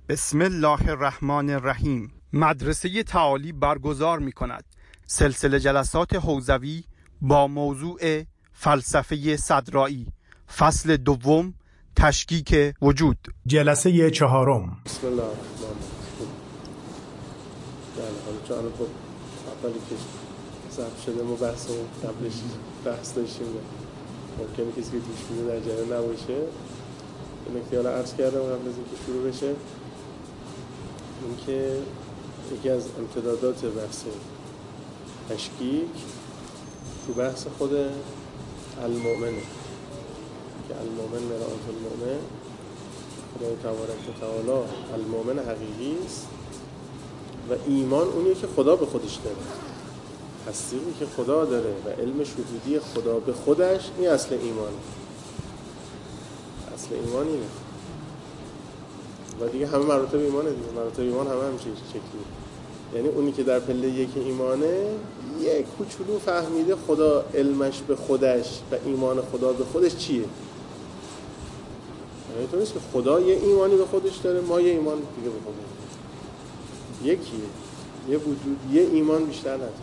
بسم الله الرحمن الرحیم. مدرسه تعالی برگزار می کند سلسله جلسات حوزوی با موضوع فلسفه صدرائی، فصل دوم، تشکیک وجود. جلسه چهارم. بسم الله الرحمن الرحیم. حالا چون خب اولی که ضبط شده ما بحث قبلش بحث داشتیم، ممکنه کسی که توش میده در جریان نباشه. این نکته رو عرض کردم قبل از اینکه شروع بشه، اینکه یکی از امتدادات بحث تشکیک تو بحث خود المؤمنه که المؤمن مرآة المؤمن، خدای تبارک و تعالی المؤمن حقیقی است و ایمان اونیه که خدا به خودش داره، تصدیقی که خدا داره و علم شهودی خدا به خودش، این اصل ایمان. اصل ایمان اینه و دیگه همه مراتب ایمانه دیگه. مراتب ایمان همه همچین شکلیه. یعنی اونی که در پله یک ایمانه یک کوچولو فهمیده خدا علمش به خودش و ایمان خدا به خودش چیه. یعنی تو نیست که خدا یه ایمانی به خودش داره، ما یه ایمان دیگه به خودش داره. یکیه، یه وجود، یه ایمان بیشتر نداره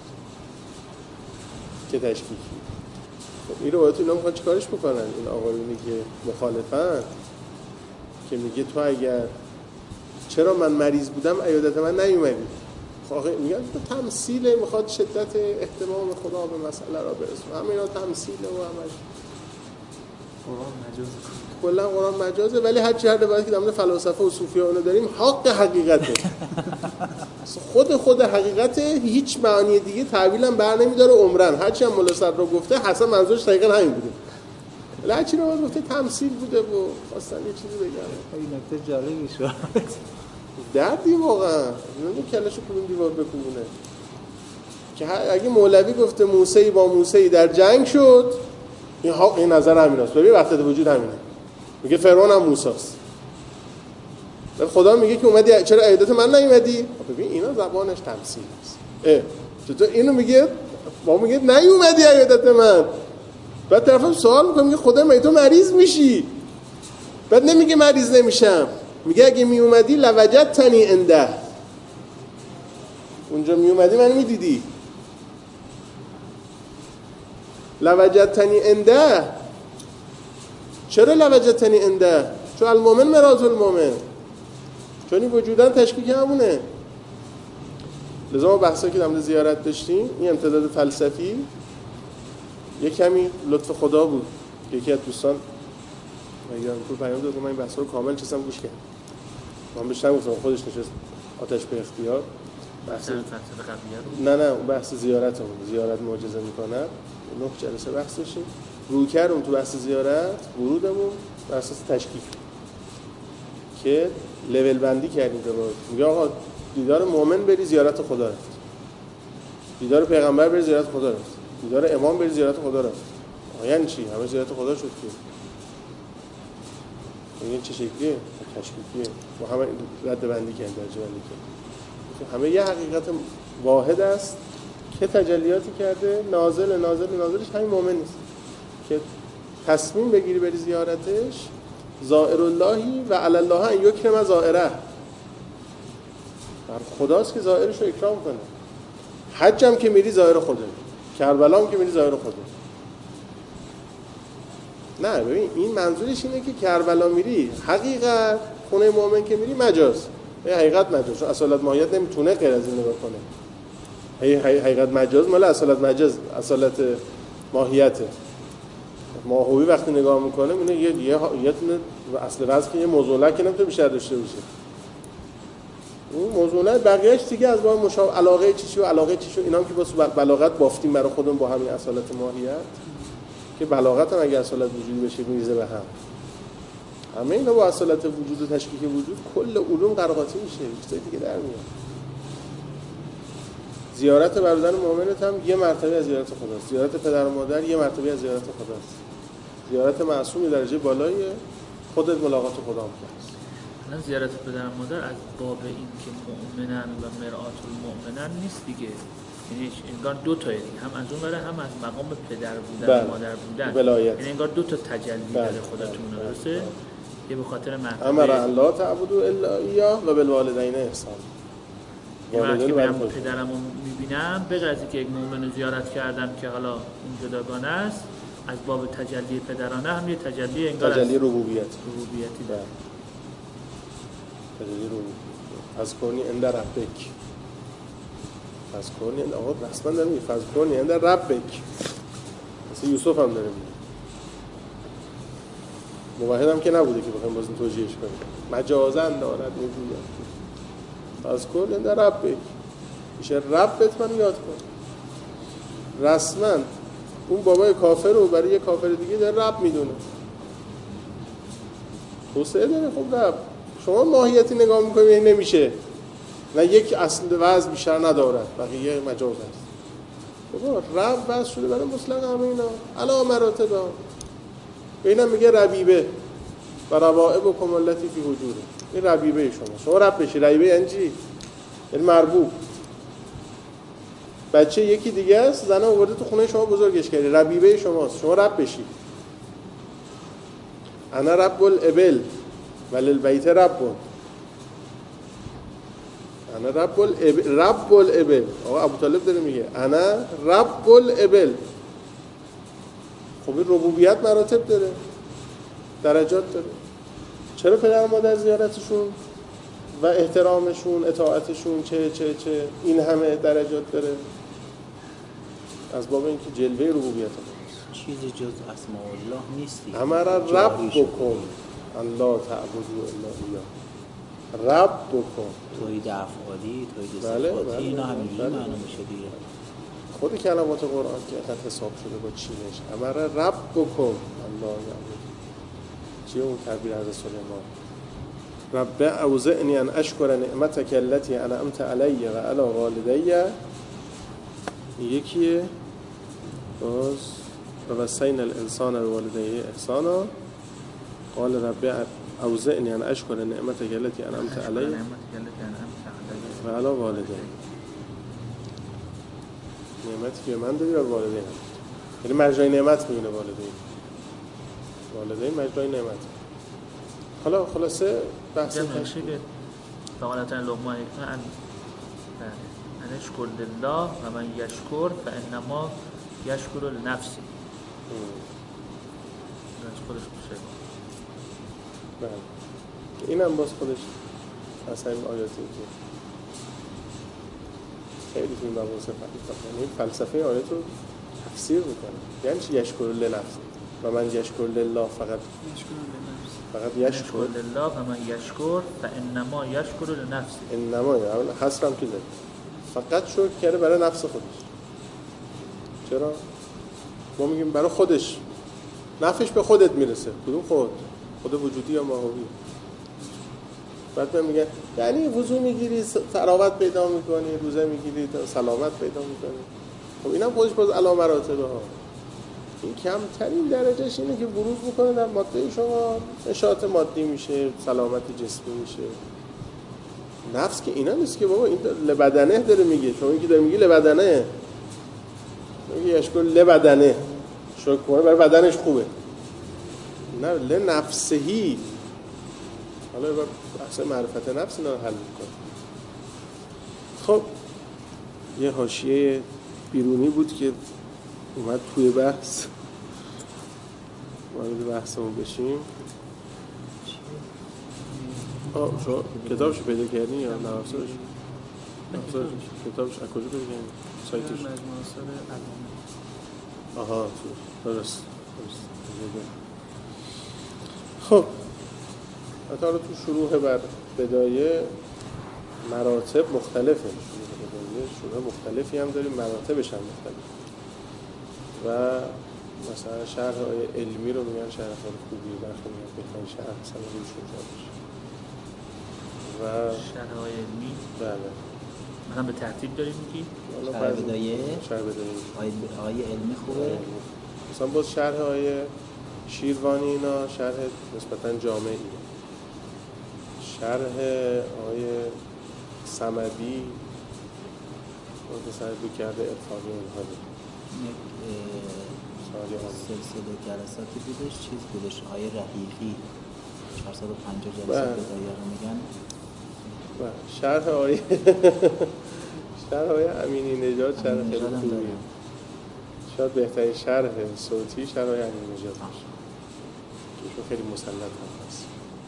که تشکیکی. خب این روایت اینا میخوان چیکارش بکنن؟ این آقایونی که مخالفن که میگه تو اگر چرا من مریض بودم عیادت من نیومدی، میگن تمثیله، میخواد شدت اهتمام خدا به مسئله را برسونه. همه اینا تمثیله و همش قرآن مجازه، کلا قرآن مجازه. ولی هر چی هر روایتی که در مورد فلاسفه و صوفیان داریم حق حقیقته. خود حقیقته، هیچ معنی دیگه تعبیل هم بر نمیداره عمرن. هرچی هم مولا صدرا گفته حسن منظورش دقیقاً همین بوده. ولی هرچی رو گفته تمثیل بوده و خواستن یه چیزی بگن. این نکته جالبی شد. دردی واقعا نمیدونم کلشو کدوم دیوار بکوبونه که اگه مولوی گفته موسی با موسی در جنگ شد، این نظر همیناست. ببین وقت وجود همینه. میگه فرعون هم موساست. ولی خدا میگه که اومدی چرا عیادت من نیومدی؟ ببین اینا زبانش تمثیل است. چطور اینو میگه؟ ما میگه نیومدی عیادت من. بعد طرفم سوال میکنه، میگه خدا من تو مریض میشی. بعد نمیگه مریض نمیشم، میگه اگه میومدی لوجدتنی عنده، اونجا میومدی من میدیدی. لوجدتنی عنده، چرا لوجدتنی عنده؟ چون المؤمن مرآة المؤمن، چون این وجودن تشکیک همونه. لذا ما بحثایی که در مورد زیارت داشتیم، این امتداد فلسفی یک کمی لطف خدا بود. یکی از دوستان ایران پور پیام داد که من این بحثا رو کامل چیزام گوش کردم. من بهش نگفتم، خودش نشست آتش به اختیار بحث فلسفه قبلیه رو. نه اون بحث زیارت معجزه میکنه. 9 جلسه بحث داشتیم. رویکردمون تو بحث زیارت، ورودمون بر اساس تشکیک که لول بندی کردیم. میگه آقا دیدار مؤمن بری زیارت خدا رفت، دیدار پیغمبر بری زیارت خدا رفت، دیدار امام بری زیارت خدا رفت. یعنی چی؟ همه زیارت خدا شد که این چه شکلیه؟ تشکیکیه. و همه رد بندی کردن، درجه بندی کردن. همه یه حقیقت واحد است که تجلیاتی کرده. نازلش همین مؤمن نیست که تصمیم بگیری بری زیارتش. زائر اللهی و علی الله ان یکرم زائره، بر خداست که زائرش رو اکرام کنه. حج هم که میری زائر خوده، کربلا هم که میری زائر خوده. نه ببین این منظورش اینه که کربلا میری حقیقت، خونه مؤمن که میری مجاز. حقیقت مجاز، چون اصالت ماهیت نمیتونه غیر از این نگاه کنه. حقیقت مجاز مال اصالت مجاز، اصالت ماهیته. ماهوی وقتی نگاه میکنه میونه یه اصل وضع که یه موضوع که نمیتونه بیشتر داشته باشه. اون موضوع بقیه‌اش دیگه از با مشابه علاقه چیشو اینا هم که با بلاغت بافتیم برای خودمون با همین اصالت ماهیت، که بلاغت هم اگه اصالت وجودی بشه میریزه به هم. همه اینا با اصالت وجود و تشکیک وجود کل علوم قرقاتی میشه، چیزای دیگه در میاد. زیارت برادر مؤمنت هم یه مرتبه از زیارت خداست. زیارت پدر و مادر یه مرتبه از زیارت خداست. زیارت معصوم درجه بالاییه، خودت ملاقات خدا می‌کنی. الان زیارت پدر و مادر از باب این که مؤمنن و مرآة المؤمنن نیست دیگه. یعنی انگار دو تا دیگه، هم از اون هم از مقام پدر بودن و مادر بودن. ولایت. یعنی انگار دو تا تجلی داره خدا تو اون، درسته؟ یه به خاطر امر ان لا تعبدوا الا اياه و بالوالدین احسان. وقتی من پدرمو میبینم به غیر از اینکه یک مؤمن رو زیارت کردم که حالا اون جداگانه است، از باب تجلی پدرانه هم یه تجلی انگار تجلی ربوبیتی داره. تجلی ربوبیت. فذکرنی عند ربک. فذکرنی عند آقا رسما داره میگه فذکرنی عند ربک. مثل یوسف هم داره میگه. موحد هم که نبوده که بخوایم بازم توجیهش کنیم. مجازاً دارد میگوید. فذکرنی عند ربک. میشه ربت من یاد کن. رسما اون بابای کافر رو برای یه کافر دیگه داره رب میدونه. توسعه داره. خب رب شما ماهیتی نگاه میکنید این نمیشه و یک اصل وضع بیشتر ندارد، بقیه مجاز است. بابا رب وضع شده برای مطلق همه اینا علا مراتب ها. به اینم میگه ربیبه و ربائبکم التی فی حجوره. این ربیبه شما رب بشی. ربیبه یعنی چی؟ یعنی مربوب. بچه یکی دیگه است، زنه آورده تو خونه شما بزرگش کردی، ربیبه شماست، شما رب بشی. انا رب الابل وللبیت رب. انا رب الابل. آقا ابوطالب داره میگه انا رب الابل. خب این ربوبیت مراتب داره، درجات داره. چرا پدر مادر زیارتشون و احترامشون، اطاعتشون چه این همه درجات داره؟ از باب اینکه جلوه ربوبیت هست. چیزی جز اسماء الله نیستی. امر ربکم ان لا تعبدوا الا اياه. ربکم توحید افعالی، توحید صفاتی، اینا همینجوری معنی میشه دیگه. خود کلمات قرآن که خط حساب شده با چینش. امر ربکم ان لا یعبد. چیه اون تعبیر از سلیمان؟ رب اوزعنی ان اشکر نعمتک التی انعمت علی و علی والدی. یکیه باز ووصینا الانسان بوالدیه احسانا. قال رب اوزعنی ان اشکر نعمتک التی انعمت علی و علی والدی. نعمتی که من دادی و والدین. یعنی مجرای نعمت میونه والدین مجرای نعمت. حالا خلاصه بحث نمیشه که فقالتن لقمان حکمه ان اشکر لله و من یشکر فانما یشکر لنفسه. خودش بشه. بله این هم باز خودش اصلا این آیاتی که خیلی تو این مباحث یعنی فلسفه آیات رو تفسیر میکنه. یعنی چی یشکر لنفسه و من یشکر لله؟ فقط یشکر لله و من یشکر فانما یشکر لنفسه. انما یعنی حسرم که داره فقط شکر کرده برای نفس خودش. چرا؟ ما میگیم برای خودش، نفعش به خودت میرسه. کدوم خود وجودی یا ماهوی؟ بعد من میگن یعنی وضو میگیری تراوت پیدا میکنی، روزه میگیری سلامت پیدا میکنی. خب اینم خودش باز علی مراتبه ها. این کمترین درجهش اینه که بروز میکنه در ماده شما، نشاط مادی میشه، سلامت جسمی میشه. نفس که اینا نیست که بابا این لبدنه داره میگه. شما اینکه داره میگه لبدنه میگه اشکل لبدنه شکر کنه برای بدنش خوبه، نه لنفسهی. حالا بحث معرفت نفس اینا رو حل میکنه. خب یه حاشیه بیرونی بود که اومد توی بحث، وارد بحثمون بشیم. شما کتابش پیدا کردین یا نه؟ کتابش از کجا پیدا کردین؟ سایتش؟ آها درست. خب حالا تو شروع بر بدایه مراتب مختلفه. شروع مختلفی هم داریم، مراتبش هم مختلف. و مثلا شرح علمی رو میگن شرح خوبی، برخی میگن بهترین شرح مثلا روش شجاع بشه. و شرح علمی بله هم به ترتیب داریم میگی؟ شرح بدایه آیه علمی خوبه. مثلا باز شرح آیه شیروانی اینا شرح نسبتاً جامعی. شرح آیه صمدی مثلا کرده ارفاقی اونها سلسله جلساتی بودش، چیز بودش آیه رحیقی 450 جلسه بدایه رو میگن. شرح آیه امینی نژاد شرح خیلی خوبیه. شاید بهترین شرح صوتی شرح آیه امینی نژاد باشه. ایشون خیلی مسلط هم هست.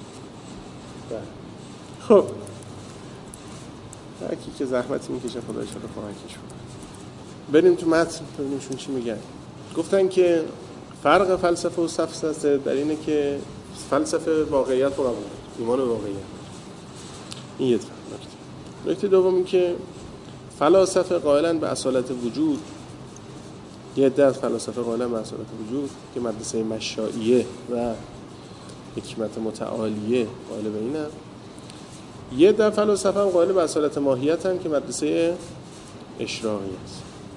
خب هر کی که زحمتی میکشه خدا ان شاءالله کمکش کنه. بریم تو متن ببینیمشون چی میگن. گفتن که فرق فلسفه و سفسطه در اینه که فلسفه واقعیت رو قبول داره، ایمان به واقعیت. این یه نکته دوم این که فلاسفه قائلن به اصالت وجود، یه عده از فلاسفه قائلن به اصالت وجود که مدرسه مشایعه و حکمت متعالیه قائل به اینن. یه عده فلاسفه هم قائل به اصالت ماهیتن که مدرسه اشراقی است.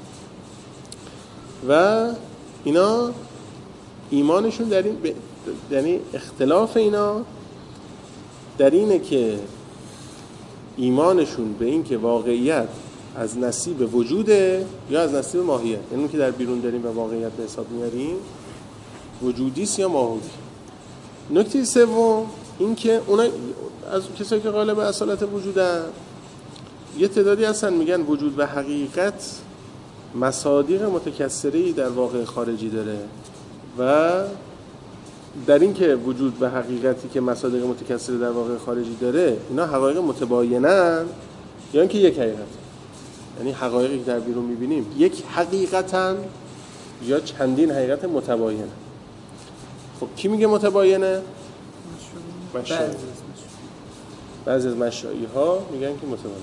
و اینا ایمانشون در این یعنی اختلاف اینا در اینه که ایمانشون به این که واقعیت از نصیب وجوده یا از نصیب ماهیت، یعنی که در بیرون داریم و واقعیت به حساب میاریم وجودیست یا ماهوتی. نکته سوم این که اونا از کسایی که قائل به اصالت وجودن یه تعدادی هستن میگن وجود و حقیقت مصادیق متکثره‌ای در واقع خارجی داره و در این که وجود و حقیقتی که مصادیق متکثره در واقع خارجی داره اینا حقایق متباینن یا اینکه یک حقیقت، یعنی حقایقی که در بیرون میبینیم یک حقیقتن یا چندین حقیقت متباینه. خب کی میگه متباینه؟ مشایعی. بعضی از مشایعی ها میگن که متباینه.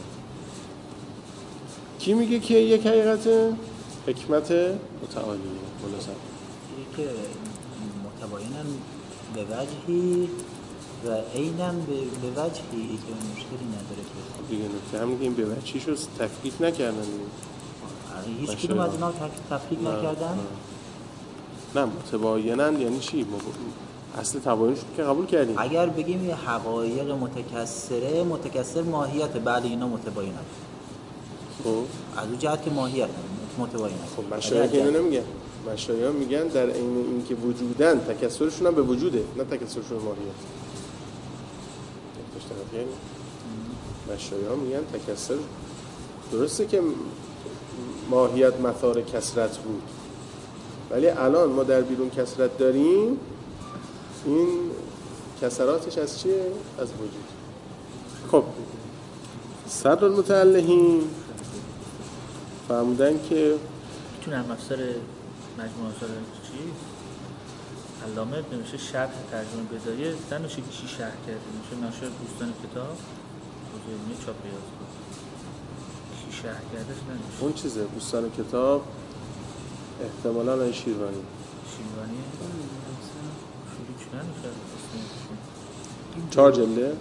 کی میگه که یک حقیقت؟ حکمت متعالیه. خلاصه که متباینن به وجهی و عیناً به وجهی که مشکلی نداره که دیگه نکته همین که این به وجهیش رو تفکیک نکردن دیگه. هیچ کدوم از اینا تفکیک نکردن؟ نه متباینن یعنی چی؟ اصل تباینش که قبول کردیم. اگر بگیم یه حقایق متکثر ماهیت، بعد اینا متباینن. خب از اون جهت که ماهیت متباینن. خب مشایخ اینو نمیگن. مشایخ میگن در عین اینکه وجودن تکثرشون هم به وجوده، نه تکثرشون ماهیت. یعنی مشایخ میگن تکثر درسته که ماهیت مثار کثرت بود، ولی الان ما در بیرون کثرت داریم، این کثراتش از چیه؟ از وجود. خب صدر المتعلهین فهمدن که میتونم افسر مجموعه آثار چی؟ علامه نمیشه شرح ترجمه بدایه نمیشه چی شرح کرده، میشه ناشر بوستان کتاب بزرگی چاپ یازده چی شرح کردش نمیشه. اون چیزه بوستان کتاب احتمالاً شیروانی شروع چی نمیشه 4 جلده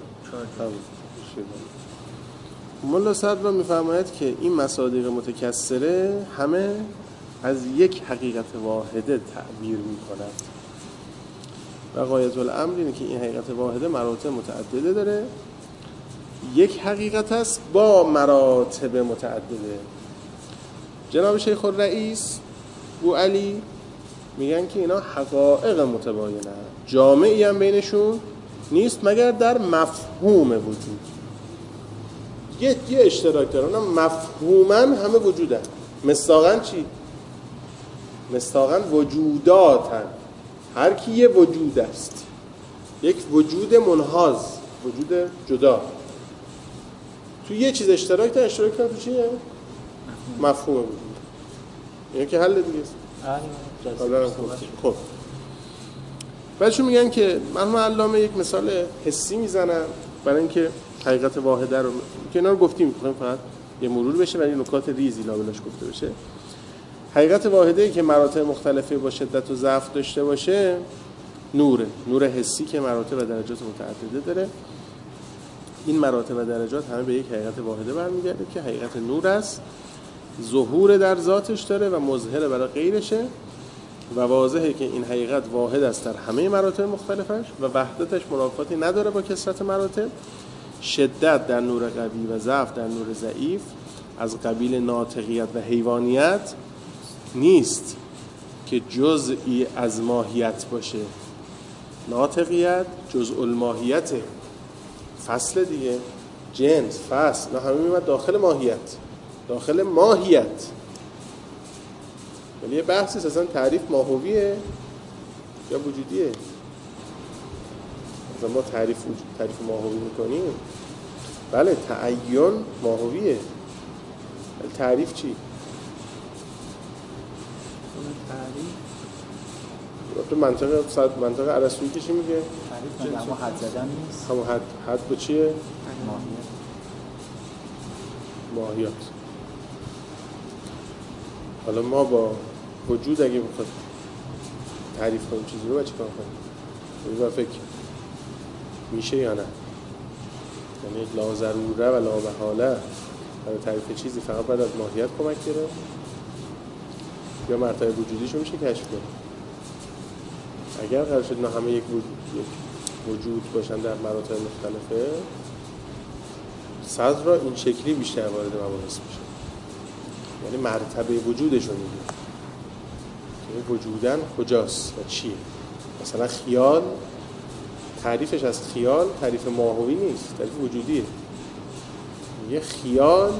مولا صدر میفرماید که این مصادیق متکثره همه از یک حقیقت واحده تعبیر میکنند و غایت الامر اینه که این حقیقت واحده مراتب متعدده داره، یک حقیقت است با مراتب متعدده. جناب شیخ الرئیس بو علی میگن که اینا حقایق متباینه، جامعی هم بینشون نیست مگر در مفهوم وجود. یه اشتراک دارن، مفهوماً همه وجودن. مصداقاً چی؟ مصداقاً وجوداتن، هر کی یه وجود است، یک وجود منحاز، وجود جدا. تو یه چیز اشتراک دارن تو چیه؟ مفهوم وجود. این که حل دیگه است. خب بعدشون میگن که مرحوم علامه یک مثال حسی میزنن برای اینکه حقیقت واحده رو که اینا رو گفتیم، فقط یه مرور بشه ولی نکات ریزی لابلاش گفته بشه. حقیقت واحده‌ای که مراتب مختلفه با شدت و ضعف داشته باشه نور حسی که مراتب و درجات متعدده داره. این مراتب و درجات همه به یک حقیقت واحده برمیگرده که حقیقت نور است، ظهور در ذاتش داره و مظهر برای غیرشه و واضحه که این حقیقت واحد است در همه مراتب مختلفش و وحدتش منافاتی نداره با کثرت مراتب. شدت در نور قوی و ضعف در نور ضعیف از قبیل ناطقیت و حیوانیت نیست که جزئی از ماهیت باشه، ناطقیت جزء الماهیت، فصل دیگه، جنس، فصل، نه همه میمد داخل ماهیت، داخل ماهیت. ولی یه بحثی اصلا تعریف ماهویه یا وجودیه. مثلا ما تعریف ماهوی میکنیم، بله تعین ماهویه، ولی تعریف چی؟ تو منطقه ارسطویی که چی میگه؟ تعریف همون حد زدن نیست. همون حد به چیه؟ ماهیت. حالا ما با وجود اگه بخواد تعریف کنیم چیزی رو چیکار کنیم؟ باید فکر میشه یا نه؟ یعنی لا ضروره و لا محاله برای تعریف چیزی فقط باید از ماهیت کمک گرفت یا مرتبه وجودیشو میشه کشف کنیم؟ اگر قرار شد نه همه یک وجود باشن در مراتب مختلفه، صدر را این شکلی بیشتر وارد مباحث میشه، یعنی مرتبه وجودشو میگه که وجودن کجاست و چیه. مثلا خیال، تعریفش از خیال تعریف ماهوی نیست، تعریف وجودیه. میگه خیال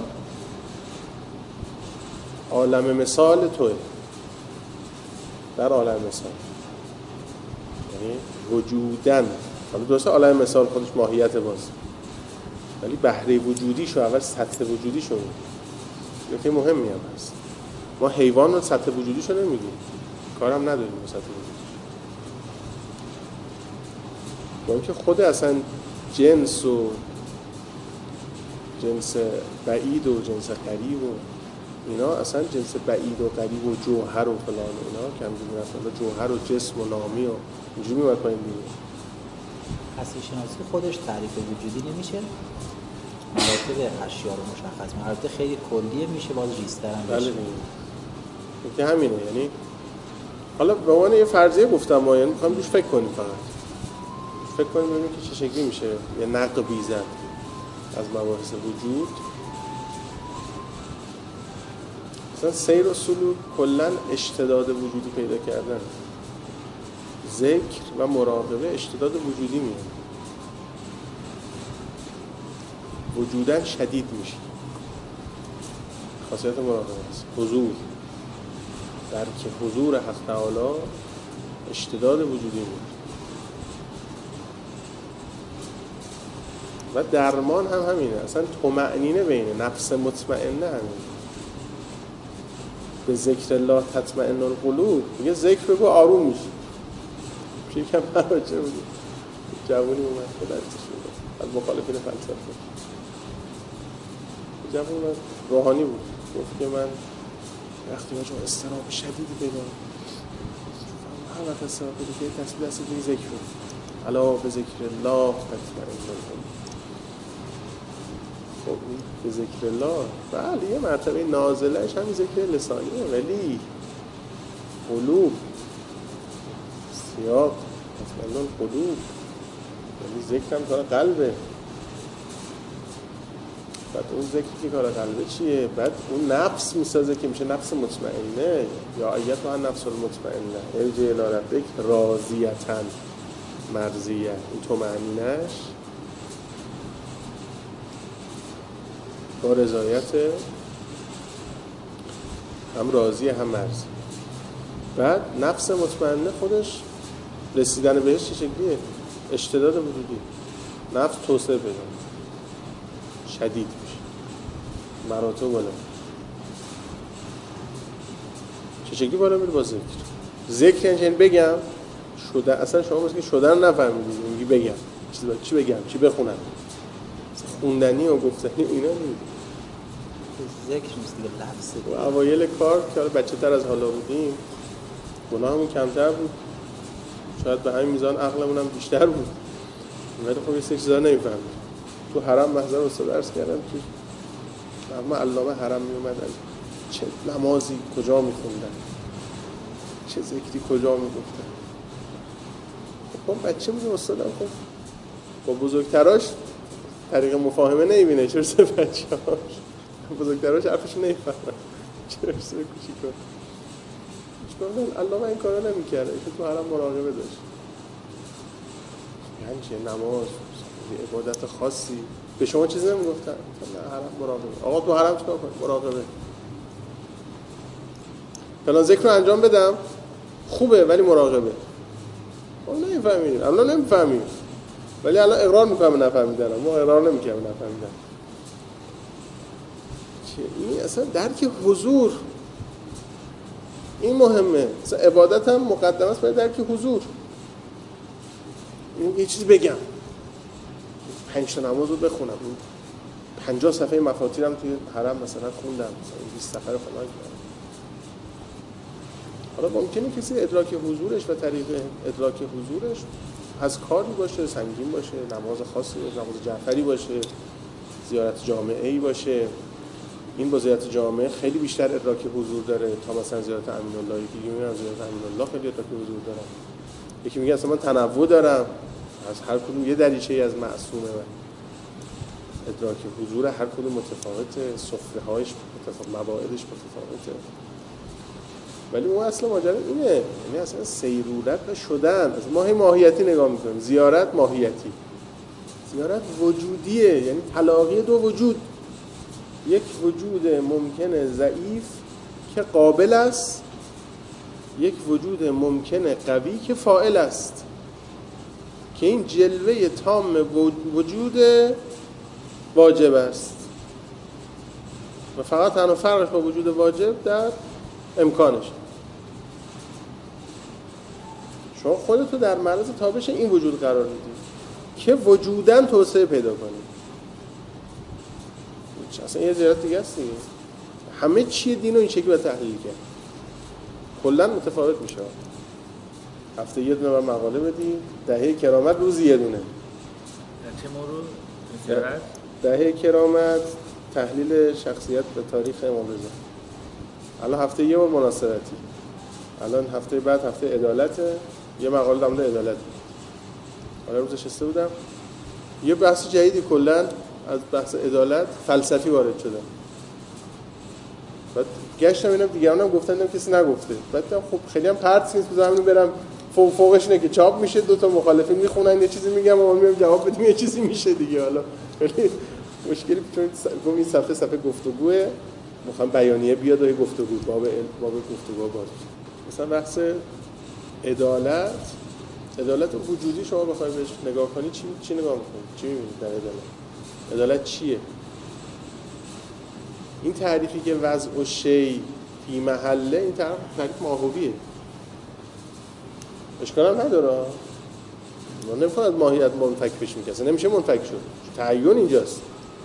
عالم مثال توه، در عالم مثال، یعنی وجودن. حالا درسته عالم مثال خودش ماهیت باز، ولی بهره وجودیشو اول سطح وجودیشو میگه. یکی مهمی هم هست، ما حیوان رو سطح وجودیشو نمیگیم، کارم نداریم با سطح وجودیش، با اینکه خود اصلا جنس و جنس بعید و جنس قریب و اینا، اصلا جنس بعید و قریب و جوهر و فلان و اینا که همجوری مثلا جوهر و جسم و نامی و اینجوری میاد پایین دیگه. هستی شناسی خودش تعریف وجودی نمیشه، مراتب اشیا رو مشخص می‌کنه. البته خیلی کلیه، میشه باز ریزتر هم بشه. بله دیگه همینه. یعنی حالا به عنوان یه فرضیه گفتم، ما یعنی می‌خوایم روش فکر کنیم، فقط فکر کنیم ببینیم که چه شکلی میشه یه نقبی زد از مباحث وجود. مثلا سیر و سلوک کلاً اشتداد وجودی پیدا کردن، ذکر و مراقبه اشتداد وجودی میاد، وجودن شدید میشه، خاصیت مراقبه است. حضور، درک حضور حق تعالی اشتداد وجودی میاد. و درمان هم همینه، اصلا طمأنینه بینه، نفس مطمئنه همینه. به ذکر الله تطمئن القلوب، میگه ذکر بگو آروم میشی. یکم مراجعه بودیم، جوانی اومد که درستش بود از مخالفین فلسفه، جوانی اومد روحانی بود، گفت که من وقتی با جا استراب شدیدی پیدا هر وقت استراب پیدا که تصویر دستی دیگه ذکر بود، الا به ذکر الله تطمئن القلوب. خب به ذکر الله بله یه مرتبه نازلش همین ذکر لسانیه، ولی قلوب سیاق تطمئن القلوب، یعنی ذکر هم کار قلبه. بعد اون ذکری که کار قلبه چیه؟ بعد اون نفس میسازه که میشه نفس مطمئنه، یا ایتها النفس المطمئنه ارجعی الی ربک راضیة مرضیه. این طمأنینه‌اش با رضایت، هم راضی هم مرضی. بعد نفس مطمئنه خودش رسیدن بهش چه شکلیه؟ اشتداد وجودی، نفس توسعه پیدا شدید میشه، مراتب بالا. چه شکلی بالا میره؟ با ذکر. ذکر یعنی بگم شده، اصلا شما مثل که شدن نفهمیدید، میگی بگم چی بگم، چی بخونم، خوندنی و گفتنی اینا نیست، ذکر نیست دیگه، لفظه. و اوایل کار که بچه تر از حالا بودیم گناهمون کمتر بود، شاید به همین میزان عقلمون هم بیشتر بود، ولی خب یه سری چیزا نمی‌فهمید. تو حرم محضر استاد درس کردم که اما علامه حرم میومدن چه نمازی کجا میخوندن، چه ذکری کجا میگفتن. خب بچه بودیم، استادم خب با بزرگتراش طریق مفاهمه نمیبینه، چرا سه بچه‌هاش بزرگتراش حرفش نمیفهمن، چرا سه کوچیکا چون علامه این کارا نمی‌کرده، که تو حرم مراقبه داشت. یعنی چه نماز عبادت خاصی به شما چیزی نمیگفتن؟ نه حرم مراقبه. آقا تو حرم چیکار کنی؟ مراقبه. فلان ذکر رو انجام بدم خوبه ولی مراقبه. ما نمیفهمیم. الان نمیفهمیم. ولی الان اقرار میکنم نفهمیدنم. ما اقرار نمیکنم نفهمیدن. این اصلا درک حضور این مهمه. مثلا عبادت هم مقدم است برای درک حضور. این یه چیزی بگم 5 تا نماز رو بخونم 50 صفحه مفاتیرم توی حرم مثلا خوندم مثلا 20 صفحه فلان کردم. حالا ممکنه کسی ادراک حضورش و طریق ادراک حضورش از کاری باشه سنگین باشه نماز خاصی باشه نماز جعفری باشه زیارت جامعه‌ای باشه. این با زیارت جامعه خیلی بیشتر ادراک حضور داره تا مثلا زیارت امین اللهی که میگن زیارت امین الله خیلی ادراک حضور داره. یکی میگه اصلا من تنوع دارم از هر کدوم یه دریچه‌ای از معصومه و ادراک حضور هر کدوم متفاوته سفره‌هاش متفاوت مواعیدش متفاوته. ولی اون اصل ماجرا اینه یعنی اصلا سیرورت و شدن از ما ماهیتی نگاه میکنیم. زیارت ماهیتی زیارت وجودیه یعنی تلاقی دو وجود. یک وجود ممکنه ضعیف که قابل است یک وجود ممکنه قوی که فاعل است که این جلوه تام وجود واجب است و فقط تنها فرقش با وجود واجب در امکانش. شما خودتو در معرض تابش این وجود قرار میدید که وجوداً توسعه پیدا کنید. اصلا یه زیارت دیگه است دیگه. همه چی دین رو این شکلی باید تحلیل کرد. کلا متفاوت میشه. هفته یه دونه مقاله بدی دهه کرامت روزی یه دونه. چه مورد زیارت؟ دهه کرامت تحلیل شخصیت به تاریخ امام رضا. الان هفته یه بار مناسبتی. الان هفته بعد هفته عدالته. یه مقاله در مورد عدالت. حالا روز نشسته بودم. یه بحث جدیدی کلا از بحث عدالت فلسفی وارد شده. بعد گشتم اینم دیگرانم گفتن دیدم کسی نگفته. بعد خب خیلی هم پرت نیست بذارم اینو برم فوقش اینه که چاپ میشه دو تا مخالفین میخونن یه چیزی میگم و ما میام جواب بدیم یه چیزی میشه دیگه. حالا خیلی مشکلی چون گفتم این صفحه گفتگوه میخوام بیانیه بیاد و یه گفتگو باب گفتگو باز. مثلا بحث عدالت وجودی شما بخوای بهش نگاه کنی چی نگاه می‌کنی؟ چی می‌بینی در عدالت چیه؟ این تعریفی که وضع و شی فی محله این تعریف ماهویه. اشکال هم نداره. ما نمی‌خواد از ماهیت منفک بشیم که اصلا نمیشه منفک شد. تعین اینجاست.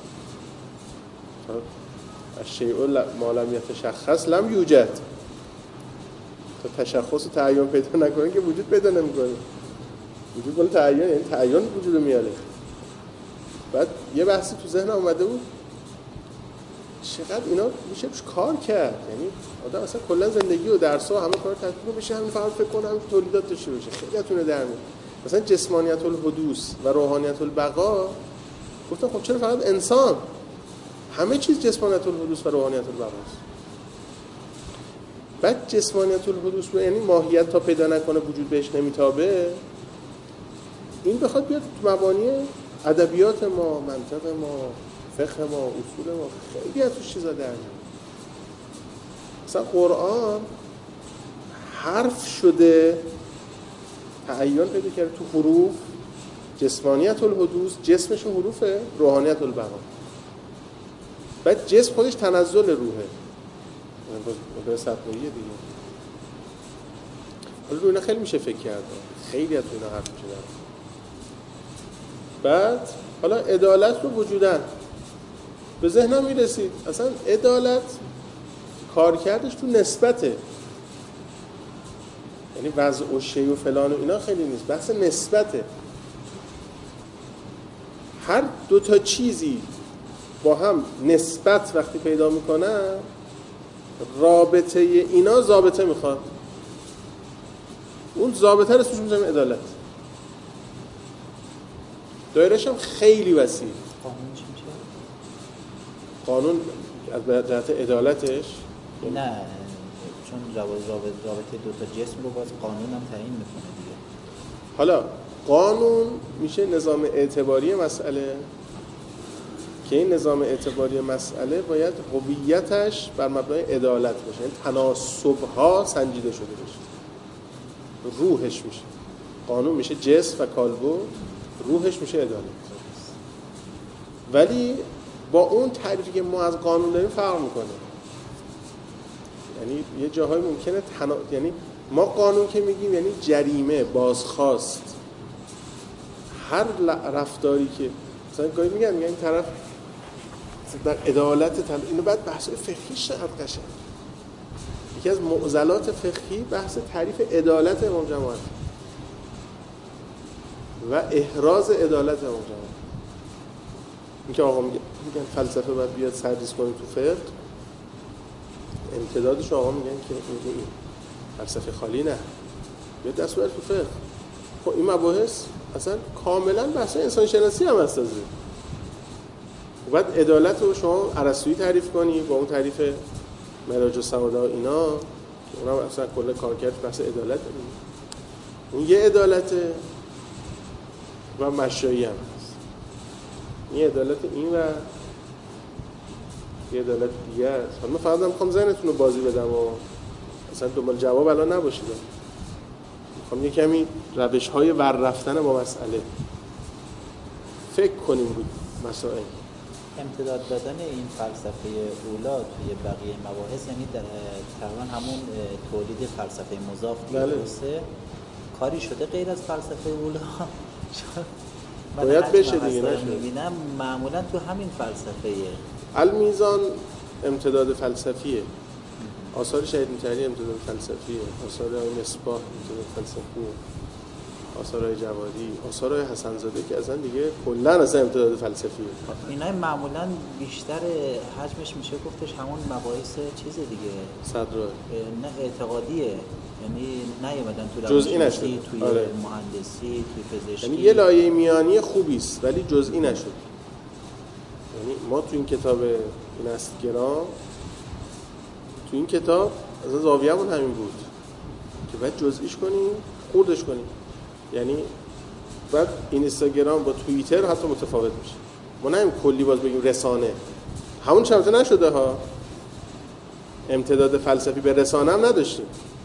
الشیء ما لم یتشخص لم یوجد. تا تشخص و تعین پیدا نکنه که وجود پیدا نمی‌کنه. وجود بالا تعین یعنی تعین وجود رو میاره. بعد یه بحثی تو ذهن اومده بود چقدر اینا میشه روش کار کرد. یعنی آدم اصلا کلا زندگی و درس و همه کار تطبیق بشه همین فقط فکر کنه همین تولیدات داشته باشه خیلی اتونه در میاد. مثلا جسمانیت الحدوث و روحانیت البقا گفتم خب چرا فقط انسان؟ همه چیز جسمانیت الحدوث و روحانیت البقاست. بعد جسمانیت الحدوث یعنی ماهیت تا پیدا نکنه وجود بهش نمیتابه. این بخواد بیاد مبانی ادبیات ما، منطق ما، فقه ما، اصول ما خیلی از توش چیزا در میاد. مثلا قرآن حرف شده تعین پیدا کرده تو حروف جسمانیت الحدوث جسمش حروفه روحانیت البقا. بعد جسم خودش تنزل روحه به سطحیه دیگه. حالا رو اینا خیلی میشه فکر کرد خیلی از اینا حرف میشه در. بعد حالا عدالت رو وجودن به ذهنم میرسید اصلا عدالت کارکردش تو نسبته. یعنی وضع و شی و فلان و اینا خیلی نیست بحث نسبته. هر دو تا چیزی با هم نسبت وقتی پیدا میکنن رابطه اینا ضابطه میخواد. اون ضابطه رو اسمش میذاریم عدالت. دایره‌ش هم خیلی وسیع. قانون از جهت عدالتش نه چون رابطه دو تا جسم رو باز قانون هم تعیین میکنه دیگه. حالا قانون میشه نظام اعتباری مسئله که این نظام اعتباری مسئله باید هویتش بر مبنای عدالت باشه، یعنی تناسب‌ها سنجیده شده باشه. روحش میشه قانون، میشه جسم و کالبد، روحش میشه عدالت. ولی با اون تعریفی که ما از قانون داریم فرق میکنه. یعنی یه جاهای ممکنه یعنی ما قانون که میگیم یعنی جریمه، بازخواست، هر رفتاری که مثلا گاهی میگن این طرف در عدالت اینو بعد بحث فقهیش چقدر قشنگه. یکی از معضلات فقهی بحث تعریف عدالت امام جماعت و احراز عدالت امام جماعت. این که آقا میگن فلسفه باید بیاد سرریز کنه تو فقه، امتدادش آقا میگن که این فلسفه خالی نه، بیاد دست بیاره تو فقه. خب این مباحث اصلا کاملا بحث انسان شناسی هم هست. از و بعد عدالت رو شما ارسطویی تعریف کنی با اون تعریف معراج السعاده اینا، اونم اصلا کل کارکرد بحث عدالت داریم. اون یه عدالته و مشایی هم هست. این عدالت این و یه عدالت دیگه است. من فقط میخوام ذهنتون رو بازی بدم و اصلا دنبال جواب الان نباشید. میخوام یه کمی روش‌های ور رفتن با مسئله فکر کنیم بود مسائل. امتداد دادن این فلسفه اولا توی بقیه مباحث یعنی تقریبا همون تولید فلسفه مضاف درسته. کاری شده غیر از فلسفه اولا باید بشه دیگه. میبینم معمولا تو همین فلسفه المیزان امتداد فلسفیه، آثار شهید مطهری امتداد فلسفیه، آثار مصباح امتداد فلسفیه، آثارهای جوادی، آثارهای حسن زاده که اصلا دیگه کلا اصلا امتداد فلسفیه. اینا معمولا بیشتر حجمش میشه گفتش همون مباحث چیز دیگه، صدرا نه اعتقادیه، یعنی نیومدن تو جزئی نشد، توی آره. مهندسی، توی پزشکی، یعنی یه لایه میانی خوبی است ولی جزئی نشد. یعنی ما تو این کتاب این است گرام، تو این کتاب از زاویه‌مون همین بود که باید جزئیش کنیم، خوردش کنیم. یعنی بعد اینستاگرام با توییتر حتی متفاوت میشه. ما نمیم کلی باز بگیم رسانه، همون چمته نشده ها. امتداد فلسفی به رسانه هم نداشتیم،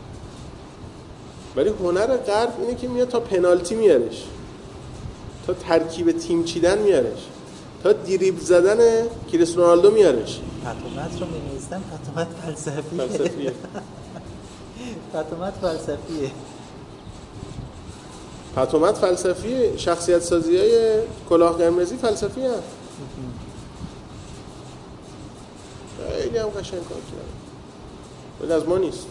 ولی هنر غرب اینه که میاد تا پنالتی میارش، تا ترکیب تیم چیدن میارش، تا دریبل زدن کریستیانو رونالدو میارش. پتومت رو می‌نویسن، پتومت فلسفیه. پتومت فلسفیه. پتومت فلسفی، شخصیت سازی های کلاه قرمزی فلسفی هم خیلی هم قشنگ کار کرد، ولی از ما نیست.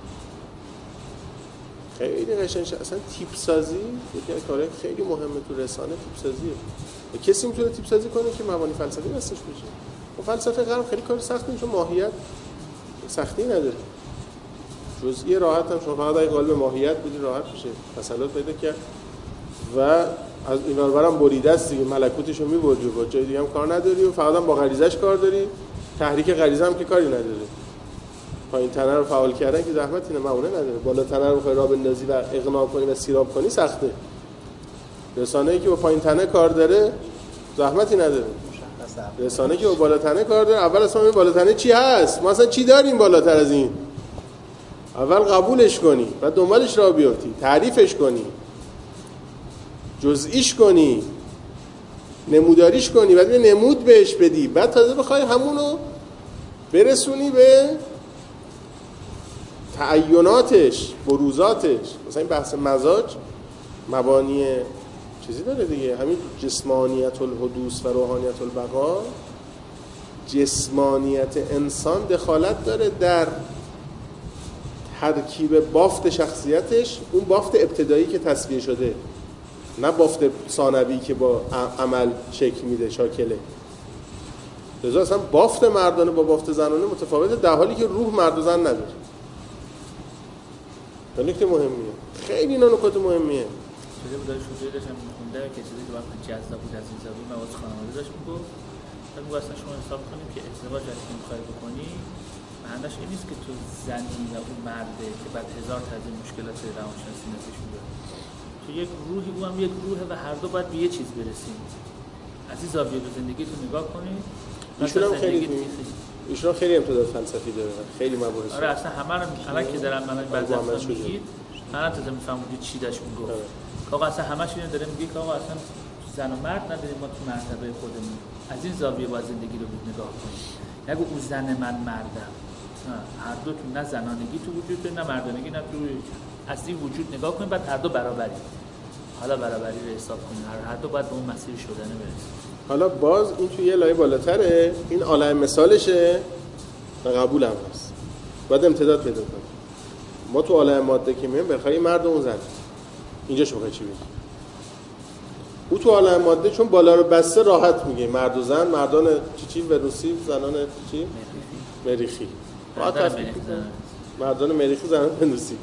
خیلی قشنگ اصلا تیپ سازی یکی از کارهای خیلی مهمه تو رسانه، تیپ سازیه. کسی میتونه تیپ سازی کنه که مبانی فلسفی دستش بشه. و فلسفه غرب خیلی کار سختی میشه، ماهیت سختی نداره، جزئی راحت هم شما فقط اگه قالب ماهیت بدی راحت میشه تسلط پیدا کرد و از این وربرم بریده است دیگه، ملکوتشو میبردی و با جای دیگه هم کار نداری و فقط هم با غریزش کار داری. تحریک غریزه هم که کاری نداره، پایین تنه رو فعال کردن که زحمتی معونه نداره. بالا تنه رو بخوای راه بندازی و اقناع کنی و سیراب کنی سخته. رسانه‌ای که با پایین تنه کار داره زحمتی نداره. رسانه‌ای که با بالا تنه کار داره اول اصلا این بالا تنه چی هست، ما اصلا چی داریم بالاتر از این، اول قبولش کنی، بعد دنبالش راه بیفتی، تعریفش کنی، جزئیش کنی، نموداریش کنی، بعد نمود بهش بدی، بعد تازه بخوای همونو برسونی به تعیناتش، بروزاتش. مثلا این بحث مزاج مبانی چیزی داره دیگه، همین جسمانیت الحدوث و روحانیت البقا. جسمانیت انسان دخالت داره در ترکیب بافت شخصیتش، اون بافت ابتدایی که تصفیه شده، نه بافت ثانوی که با عمل شکل میده، شاکله. لذا اصلا بافت مردانه با بافت زنانه متفاوته، در حالی که روح مرد و زن نداره. نکته مهمیه، خیلی اینا نکات مهمیه. چیزی بود داشت شوزه داشتم میخونده که چیزی که وقتی جذاب بود از این زبون مواد خانواده داشت میگفت بگو اصلا شما حساب کنیم که ازدواج از که میخوای بکنی معنیش این نیست که تو زنی یا اون مرده که بعد هزار تا از این مشکلات روانشناسی نزدیش میده، تو یک روحی، او هم یک روحه و هر دو باید به یه چیز برسیم. از این زاویه به زندگیتون نگاه کنید. ایشون هم خیلی امتداد فلسفی داره، خیلی مباحث. آره اصلا همه رو الان که دارم من بعضی وقتا میگید من تازه میفهمم چی داشت میگفت. آقا اصلا همش اینو داره میگه که آقا اصلا زن و مرد نداریم، ما تو مرتبه خودمون از این زاویه باید زندگی رو نگاه کنیم. نگو او زن من مردم، هر دو تو نه زنانگی تو وجود داره نه مردانگی، نه تو اصلی وجود نگاه کنیم، بعد هر دو برابری. حالا برابری رو حساب کنیم، هر دو باید به اون مسیر شدن برسیم. حالا باز این توی یه لایه بالاتره، این عالم مثالشه و قبول هم هست، باید امتداد پیدا کنیم. ما تو عالم ماده که میگیم بخوای مرد و اون زن، اینجا شما چی بگی؟ او تو عالم ماده چون بالا رو بسته راحت میگه مرد و زن، مردان چی و روسی، زنان چی؟ مریخی. مردان مریخی، زنان روسی.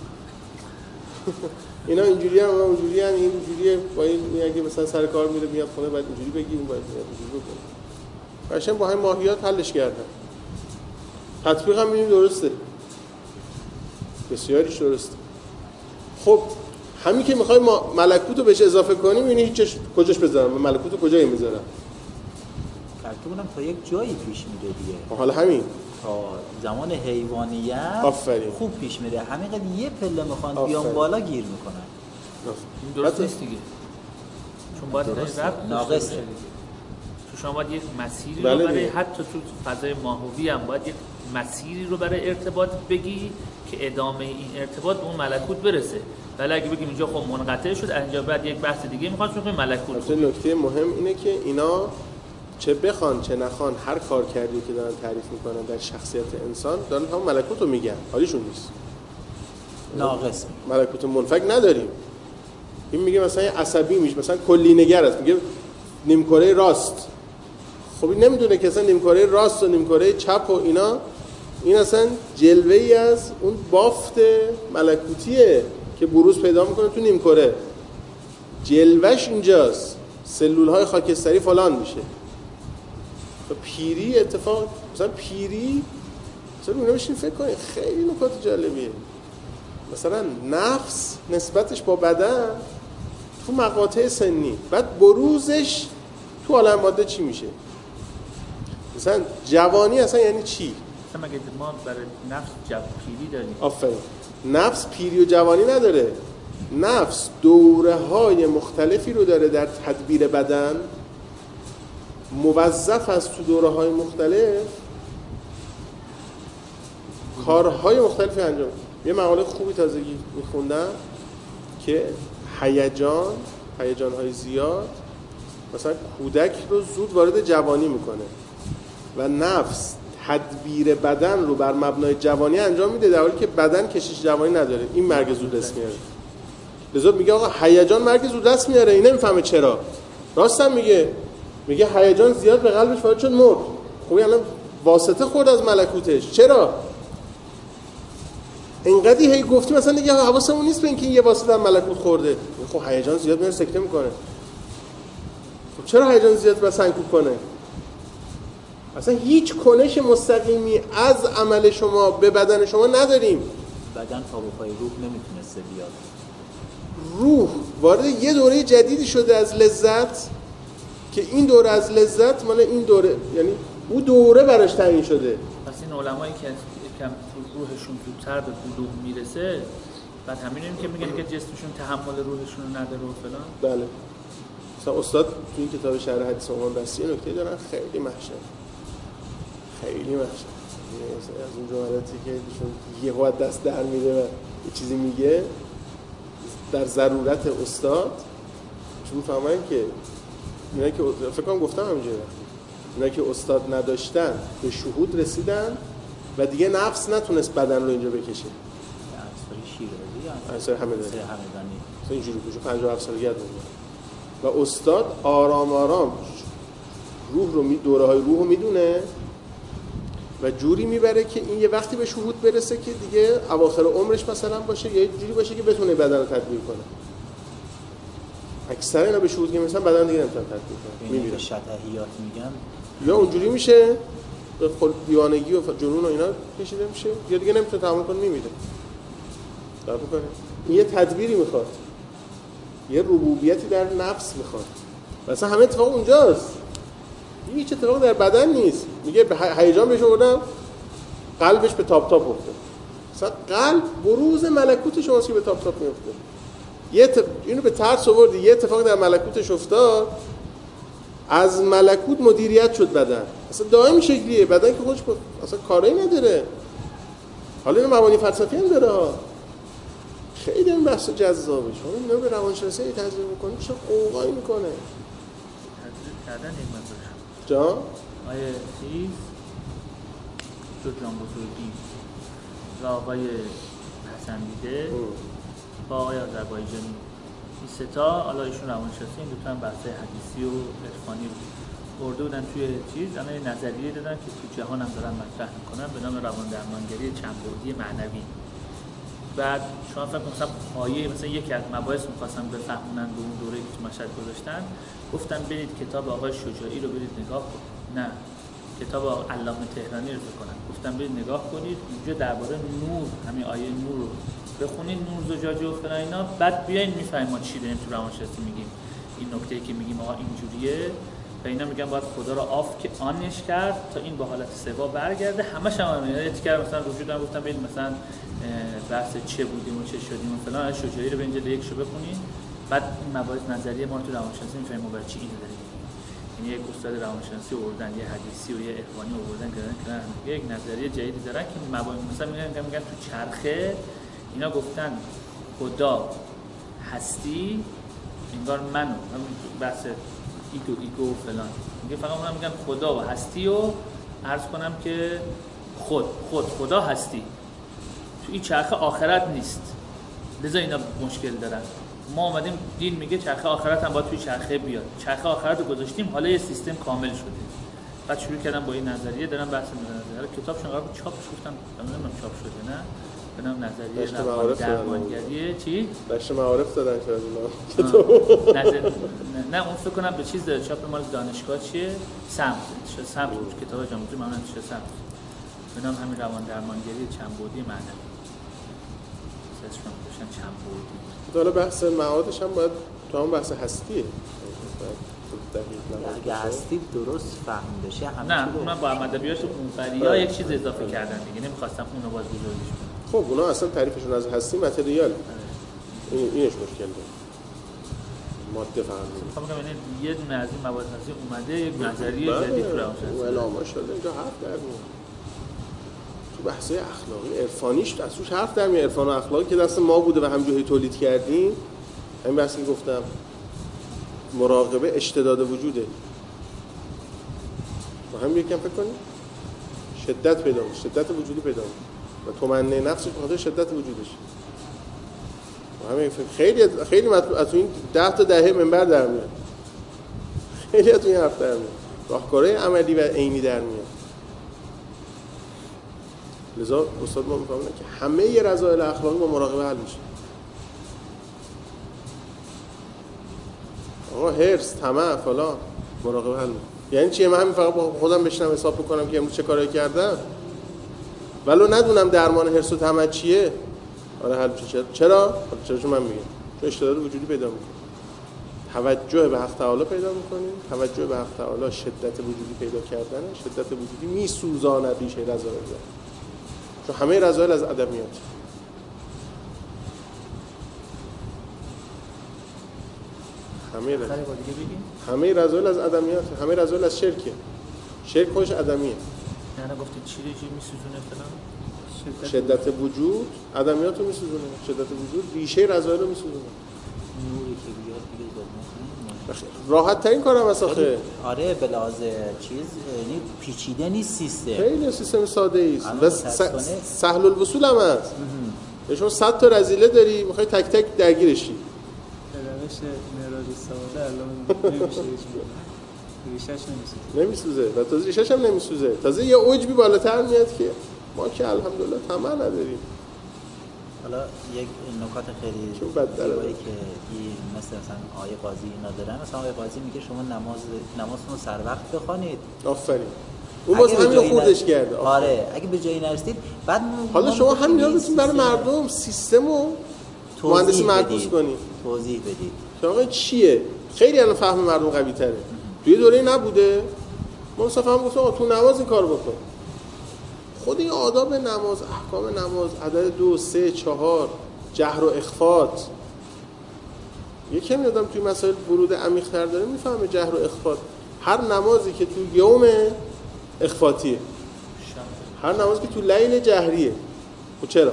اینا اینجوری هم اونجوری هم اینجوریه، با این اگه مثلا سر کار میره میاد خونه باید اینجوری بگی، اون باید اینجوری بکنه. قشنگ با همین ماهیات حلش کردن. تطبیق هم می‌بینیم درسته. بسیاریش درسته. خب همین که می‌خوایم ما ملکوت رو بهش اضافه کنیم، یعنی هیچش کجاش بذارم؟ ملکوت رو کجای میذارم؟ ترکیبونم تا یک جایی پیش میره دیگه. حالا همین تا زمان حیوانیت آفرین خوب پیش میره، همین قد یه پله میخوان بیان بالا گیر میکنن. این درست نیست دیگه، چون باید ناقصه. تو شما باید یک مسیری رو برای حتی تو فضای ماهوی هم باید یک مسیری رو برای ارتباط بگی که ادامه این ارتباط به اون ملکوت برسه. ولی اگه بگیم اینجا خب منقطع شد، اینجا بعد یک بحث دیگه میخواد چون ملکوت. نکته مهم اینه که اینا چه بخوان چه نخوان هر کار کردی که دارن تعریف میکنن در شخصیت انسان دارن همون ملکوت رو میگن، حالیشون نیست. ناقص ملکوت منفک نداریم. این میگه مثلا عصبی میشه، مثلا کلی نگر است، میگه نیمکره راست. خب این نمیدونه که اصلا نیمکره راست و نیمکره چپ و اینا این اصلا جلوه‌ای از اون بافت ملکوتیه که بروز پیدا میکنه تو نیمکره. جلوه‌ش اینجاست، سلول‌های خاکستری فلان میشه. پیری اتفاق مثلا پیری مثلا اونها بشین فکر کنید خیلی نکات جالبیه. مثلا نفس نسبتش با بدن تو مقاطع سنی، بعد بروزش تو عالم ماده چی میشه؟ مثلا جوانی اصلا یعنی چی؟ مثلا مگه ما برای نفس پیری داریم؟ آفرین. نفس پیری و جوانی نداره. نفس دوره‌های مختلفی رو داره در تدبیر بدن، موظف است تو دوره‌های مختلف کارهای مختلفی انجام. یه مقاله خوبی تازگی میخوندم که هیجان‌های زیاد مثلا کودک رو زود وارد جوانی میکنه و نفس تدبیر بدن رو بر مبنای جوانی انجام میده در حالی که بدن کشش جوانی نداره. این مرگ زودرس میاره. لذا میگه آقا هیجان مرگ زودرس میاره. این نمیفهمه چرا. راستم میگه هیجان زیاد به قلبش وارد شد مرد. خب الان واسطه خورد از ملکوتش. چرا؟ اینقدی هی گفتیم مثلا دیگه حواسمون نیست به اینکه یه واسطه از ملکوت خورده. خب هیجان زیاد میاره سکته میکنه. خب چرا هیجان زیاد بس سنکوب کنه؟ اصلا هیچ کنش مستقیمی از عمل شما به بدن شما نداریم. بدن پا به پای روح نمیتونسته بیاد. روح وارد یه دوره جدیدی شده از لذت که این دوره از لذت مال این دوره، یعنی اون دوره براش تعیین شده. پس این علمایی که کم روحشون زودتر به بلوغ میرسه بعد همینیم که میگن که جسمشون تحمل روحشون رو نداره و فلان. بله. مثلا استاد تو این کتاب شرح حدیث امام دستی نکته دارن خیلی محشر. از اون جملاتی که ایشون یه وقت دست در میده و یه چیزی میگه در ضرورت استاد چون فهمن که اینا که فکر کنم گفتم همینجوری اینا که استاد نداشتن به شهود رسیدن و دیگه نفس نتونست بدن رو اینجا بکشه. اثر همدانی اینجوری که 57 سالگی و استاد آرام آرام روح رو دوره‌های روح رو میدونه و جوری میبره که این یه وقتی به شهود برسه که دیگه اواخر عمرش مثلا باشه یا جوری باشه که بتونه بدن رو تدبیر کنه. اکثر اینا به شهود که مثلا بدن دیگه نمیتونن تدبیر کنه، میمیرن. شطحیات میگن یا اونجوری میشه به دیوانگی و جنون و اینا کشیده میشه یا دیگه نمیتونه تحمل کنه میمیره. درک کنه. این یه تدبیری میخواد. یه ربوبیتی در نفس میخواد. مثلا همه اتفاق اونجاست. هیچ اتفاق در بدن نیست. میگه هیجان بهش آوردم، قلبش به تاپ تاپ افتاد. مثلا قلب بروز ملکوت شماست که به تاپ تاپ میفته. اینو به ترس آوردی، یه اتفاق در ملکوتش افتاد، از ملکوت مدیریت شد بدن. اصلا دائم شکلیه بدن که خودش اصلا کاری نداره. حالا این مبانی فلسفی هم داره ها. خیلی این بحث جذابه. شما اینا به روانشناسی تجربه می‌کنید چه قوقایی میکنه. تجربه کردن این مطلب جان آیه چیز جان بزرگی و آقای پسندیده با آقای آذربایجانی این سه تا، حالا ایشون روانشناسی، این دو تا هم بحث حدیثی و عرفانی بود. برده بودن توی چیز، اما نظریه دادن که تو جهان هم دارن مطرح میکنن به نام روان درمانگری چندبعدی معنوی. بعد شما فکر کنید مثلا آیه مثلا یکی از مباحث می‌خواستن بفهمونن به اون دوره‌ای که مشهد گذاشتن، گفتن برید کتاب آقای شجاعی رو برید نگاه کنید. نه، کتاب علامه تهرانی رو بکنن. گفتن برید نگاه کنید، اونجا درباره نور، همین آیه نور رو بخونید، نور زجاجه و فلان اینا، بعد بیاین میفهمیم ما چی داریم تو روانشناسی میگیم. این نکته‌ای که میگیم آقا اینجوریه و اینا میگن باید خدا رو آنش کرد تا این به حالت سوا برگرده. همش هم اتکر مثلا وجود هم گفتم برید مثلا بحث چه بودیم و چه شدیم و فلان، شجاعی رو به اینجا یکشو بخونید، بعد این مباحث نظریه ما رو تو روانشناسی میفهمیم ما برای چی اینو داریم. یعنی یک استاد روانشناسی آوردن، یه حدیثی و یه عرفانی آوردن که یک نظریه جدیدی دارن که مباحث مثلا میگن تو چرخه اینا گفتن خدا هستی انگار منو، همین بحث ایگو و فلان میگه، فقط اونا میگن خدا و هستی و عرض کنم که خدا هستی تو این چرخه آخرت نیست، لذا اینا مشکل دارن. ما اومدیم دین میگه چرخه آخرت هم باید توی چرخه بیاد، چرخه آخرت رو گذاشتیم، حالا یه سیستم کامل شده. بعد شروع کردم با این نظریه دارم بحث می‌کنم. کتابشون قرار بود چاپش گفتم نمیدونم چاپ شده نه، به نام نظریه درمانگری چی؟ بخش معارف دادن که از اینا نه اون فکر کنم به چیز داره، چاپ مال دانشگاه چیه؟ سمت بود کتاب جامعه معمولا چه سمت به نام همین روان درمانگری چند بعدی معنوی. اسمش میگن چند بعدی. حالا بحث معادش هم باید تو هم بحث هستیه. اگه هستی درست فهم بشه همه نه من با ادبیات اونوریا یک چیز اضافه کردن دیگه، نمی‌خواستم اونو باز بزرگش کنم. خب اونا اصلا تعریفشون از هستی متریال اینش مشکل داره، ماده فهمی. خب میگم یه دونه از این مواد هستی اومده یک نظریه جدید رو روانشناسی علامه شده اینجا حرف در میاد. تو بحث‌های اخلاقی عرفانیش از توش حرف در میاد. عرفان و اخلاقی که دست ما بوده و همجوری تولید کردیم، همین بحثی گفتم مراقبه اشتداد وجوده. با هم یکم فکر کنیم شدت پیدا میشه، شدت وجودی پیدا میشه و طمأنینه نفسش به خاطر شدت وجودش. و همین خیلی از این 10 تا دهه منبر در میاد، خیلی از این حرف در میاد، راهکارهای عملی و عینی در میاد. لذا استاد ما میفهمونه که همه ی رذایل اخلاقی با مراقبه حل میشه. آقا هرس، طمع، فلان، مراقبه حل میشه. یعنی چیه؟ من همین فقط با خودم بشینم حساب میکنم که امروز چه کارایی کردم ولو ندونم درمان هرس و طمع چیه. آره حل میشه. چرا چون من میگم چون اشتداد وجودی پیدا میکنه، توجه به حق تعالی پیدا میکنیم. توجه به حق تعالی شدت وجودی پیدا کردنه، شدت وجودی میسوزاند ریشه رذایل، چون همه رذایل از عدم میاد. همه رذایل از عدمیات، همه رذایل از شرکه. شرک خودش عدمیه. یعنی گفتید چی میسوزونه فلان؟ شدت وجود عدمیات رو میسوزونه، شدت وجود ریشه رذایل رو میسوزونه. نوری که بیاد دیگه راحت ترین کارم اساخه. آره بلاز چیز یعنی پیچیده نیست سیستم. خیلی سیستم ساده ای است و سهل الوصول هم هست. شما 100 تا رذیله داری میخوای تک تک درگیرشی. روش معراج سواده الان نمیشه ریشش نمیسوزه و تازه ریشش هم نمیسوزه، تازه یه عجبی بالاتر میاد که ما که الحمدلله طمع نداریم. حالا یک نکات خیلی زیبایی که مثلا آیه قاضی اینا دارن، مثلا آیه قاضی میگه شما نمازتون رو سر وقت بخوانید. آفرین. اون باز همین رو خوردش کرده. آره اگه به جایی نرسید بعد حالا شما همین رو بتونید برای مردم سیستم رو مهندسی معکوس کنید، توضیح بدید. که آقا چیه. خیلی الان فهم مردم قوی تره. توی دوره نبوده ما صفحه هم گفتم تو نماز این کار بکن. خود این آداب نماز، احکام نماز، عدد 2 3 4 جهر و اخفات، یکی میادم توی مسائل ورود عمیق‌تر داره میفهمه جهر و اخفات. هر نمازی که تو یوم اخفاتیه، هر نمازی که تو لیل جهریه. خب چرا؟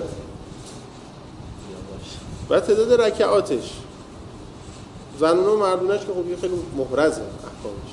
و تعداد رکعاتش، زنونه و مردونش که خب خیلی محرزه احکامش،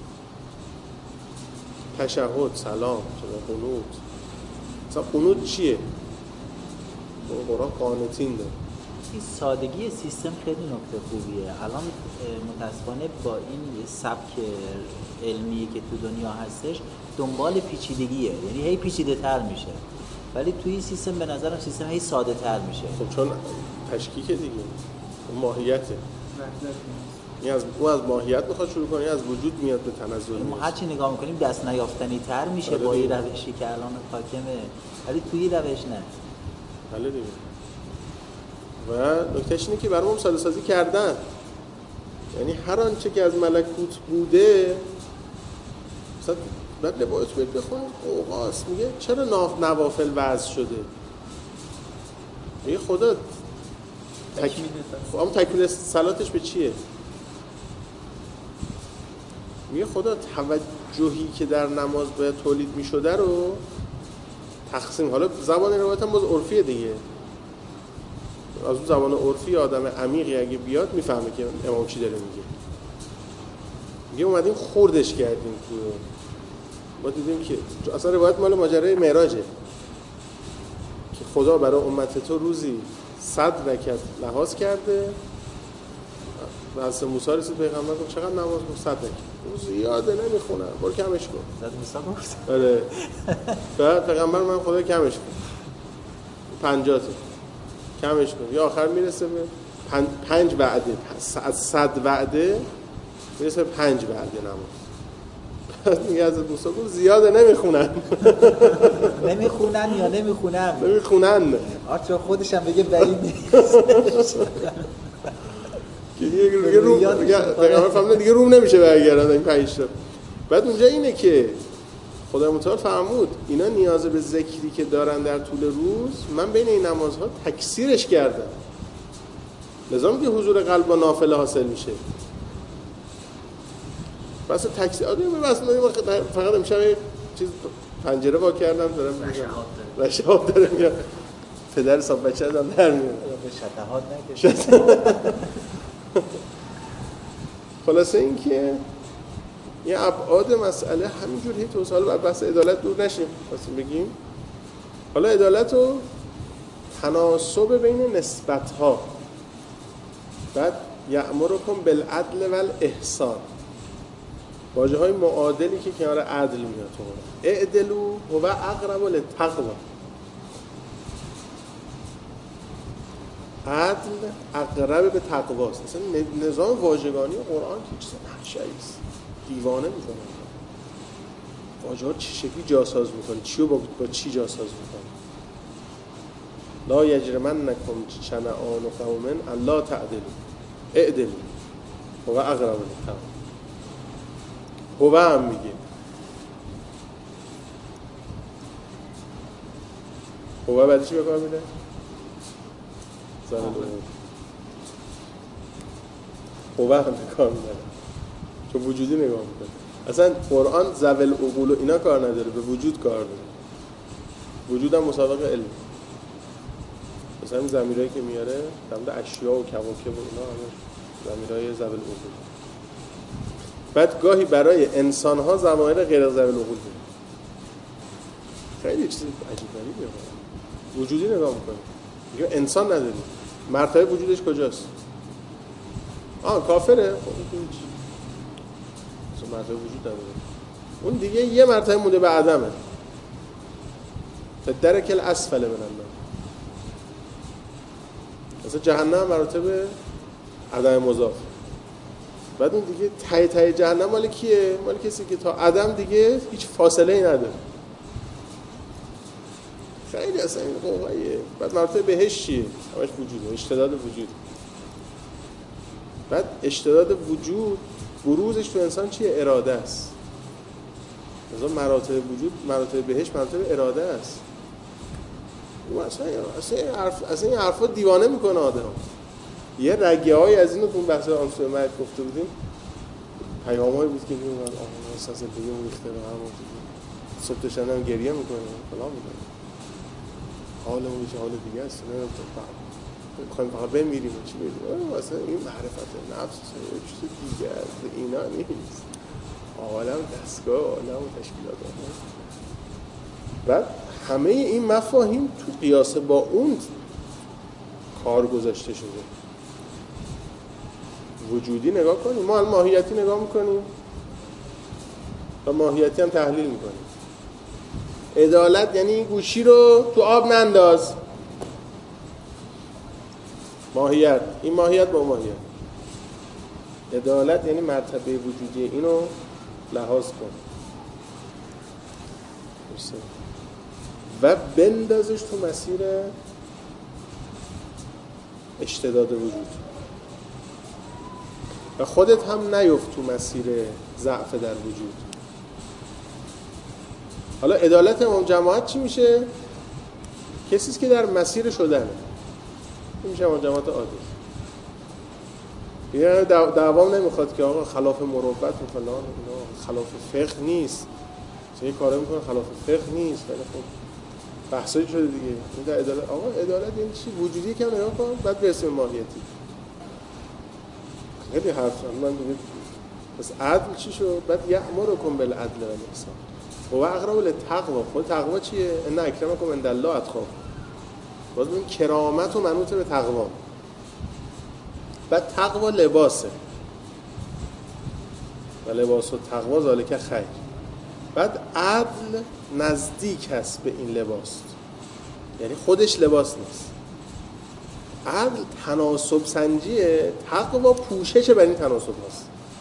تشهد، سلام، قنوت. مثلا قنوت چیه؟ قرآن قانتین داره. این سادگی سیستم خیلی نکته خوبیه. الان متاسفانه با این سبک علمی که تو دنیا هستش دنبال پیچیدگیه، یعنی هی پیچیده تر میشه، ولی توی این سیستم به نظرم سیستم هی ساده تر میشه. خب چون تشکیکه دیگه، ماهیته. این از ماهیت میخواد شروع کنه، از وجود میاد به تنزل. ما هر چی نگاه میکنیم دست نیافتنی تر میشه با این روشی که الان حاکمه، ولی توی روش نه. بله دیگه. و نکتهش اینه که برامون ساده سازی کردن، یعنی هر آنچه که از ملکوت بوده، مثلا بعد لبایت باید بخونیم اوقاس میگه چرا نوافل وضع شده؟ میگه خدا تکمیل صلاتش به چیه؟ میگه خدا توجهی که در نماز باید تولید میشده رو تقسیم، حالا زبان روایت هم باز عرفیه دیگه، از اون زبان عرفی آدم عمیقی اگه بیاد میفهمه که امام چی داره میگه اومدیم خوردش کردیم تو، ما دیدیم که اصلا روایت مال ماجرای معراجه که خدا برای امت تو روزی 100 رکعت لحاظ کرده. واسه موسی رسید پیغمبر گفت چقدر نماز؟ گفت 100 رکعت. زیاده نمیخونم، برو کمش کن. زد موسی گفت آره. بعد پیغمبر من خدا کمش کن 50 کمش کن، یا آخر میرسه به 5 وعده، از 100 وعده میرسه به 5 وعده نماز. بعد میگه از موسی گفت زیاده نمیخونن. نمیخونن یا نمیخونن؟ نمیخونن. آچه خودش هم بگه بعید نیست. که دیگه روم پیغمبر فهمیدن دیگه روم نمیشه برگردن این 5 تا. بعد اونجا اینه که خدای متعال فرمود اینا نیاز به ذکری که دارن در طول روز من بین این نمازها تکثیرش کردم، لذا میگه حضور قلب با نافله حاصل میشه. بس تکثیر آدم بس فقط امشب چیز پنجره وا کردم دارم رشاهات داره میاد، پدر صاحب بچه ازم در میاد به شتهات نکشه. خلاصه این که یه ابعاد مسئله همینجور هی توسال بعد بحث عدالت دور نشیم واسه بگیم. حالا عدالت و تناسب بین نسبت‌ها، بعد یأمرکم بالعدل والاحسان، واژه‌های معادلی که کنار عدل میاد. اعدلوا هو اقرب للتقوی، عدل اقرب به تقواست. مثلا نظام واژگانی قرآن که چیز نقشه‌ایست، دیوانه میکنه. واژه‌ها چه شکلی جاساز میکنه، چی رو با چی جاساز میکنه. لا یجرمنکم شنآن قوم الا تعدلوا اعدلوا هو اقرب للتقوی. هو هم میگه هو بعد چی بکار میده؟ هو هم بکار میده چون وجودی نگاه میکنه. اصلا قرآن ذوی العقول و اینا کار نداره، به وجود کار داره. وجود هم مسابقه علم. مثلا این ضمیرایی که میاره در اشیا و کواکب و اینا همه ضمیرای ذوی العقول. بعد گاهی برای انسان ها ضمایر غیر ذوی العقول داره. خیلی چیز عجیب غریبیه. وجودی نگاه میکنه میگه انسان نداری، مرتبه وجودش کجاست؟ کافره، خب این چی؟ اصلا مرتبه وجود نداره. اون دیگه یه مرتبه مونده به عدمه. درک الاسفل من النار. مثلا جهنم مراتب عدم مضاف. بعد اون دیگه ته جهنم مال کیه؟ مال کسی که تا عدم دیگه هیچ فاصله ای نداره. خیلی اصلا این قوقاییه. بعد مرتبه بهش چیه؟ همش وجوده، اشتداد وجود. بعد اشتداد وجود بروزش تو انسان چیه؟ اراده است. مثلا مراتب وجود، مراتب بهش، مراتب اراده است. اصلا این حرفا دیوانه میکنه آدم. یه رگه‌ای از اینو تو بحث آنسوی مرگ گفته بودیم، پیامایی بود که میگن آها احساس دیگه میخته به هم، صبح تا شب گریه میکنه، فلان میکنه، حالمون یه حال دیگه است، میخوایم فقط بمیریم چی بگیم. مثلا این معرفت نفس یه چیز دیگه است، اینا نیست. عالم دستگاه، عالم تشکیلات. بعد همه این مفاهیم تو قیاس با اون کار گذاشته شده. وجودی نگاه کنیم، ما الان ماهیتی نگاه میکنیم و ماهیتی هم تحلیل میکنیم. عدالت یعنی این گوشی رو تو آب ننداز. ماهیت، این ماهیت با ماهیت. عدالت یعنی مرتبه وجودی اینو لحاظ کن و بندازش تو مسیر اشتداد وجود و خودت هم نیفت تو مسیر ضعف در وجود. حالا عدالت امام جماعت چی میشه؟ کسیست که در مسیر شدنه، این میشه امام جماعت عادل. یه دعوام نمیخواد که آقا خلاف مروت و فلان اینا خلاف فقه نیست، چه کارا میکنه خلاف فقه نیست، ولی خب بحثایی شده دیگه. این در عدالت، آقا عدالت یعنی چی؟ وجودی که نگاه کن بعد برسیم ماهیتی. خیلی حرف من دیگه. پس عدل چی شد؟ بعد یأمرکم بالعدل و الاحسان و اقرب للتقوا. خود تقوا چیه؟ ان اکرمکم عند الله اتقاکم. باز ببین کرامت و منوط به تقوا. بعد تقوا لباسه و لباس و تقوا ذالک خیر. بعد عدل نزدیک هست به این لباس، یعنی خودش لباس نیست. عدل تناسب سنجیه، تقوا پوشش بر این تناسب هست.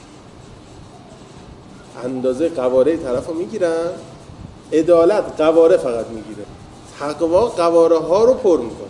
اندازه قواره طرف رو میگیرن، عدالت قواره فقط میگیره، تقوا قواره ها رو پر میکنه.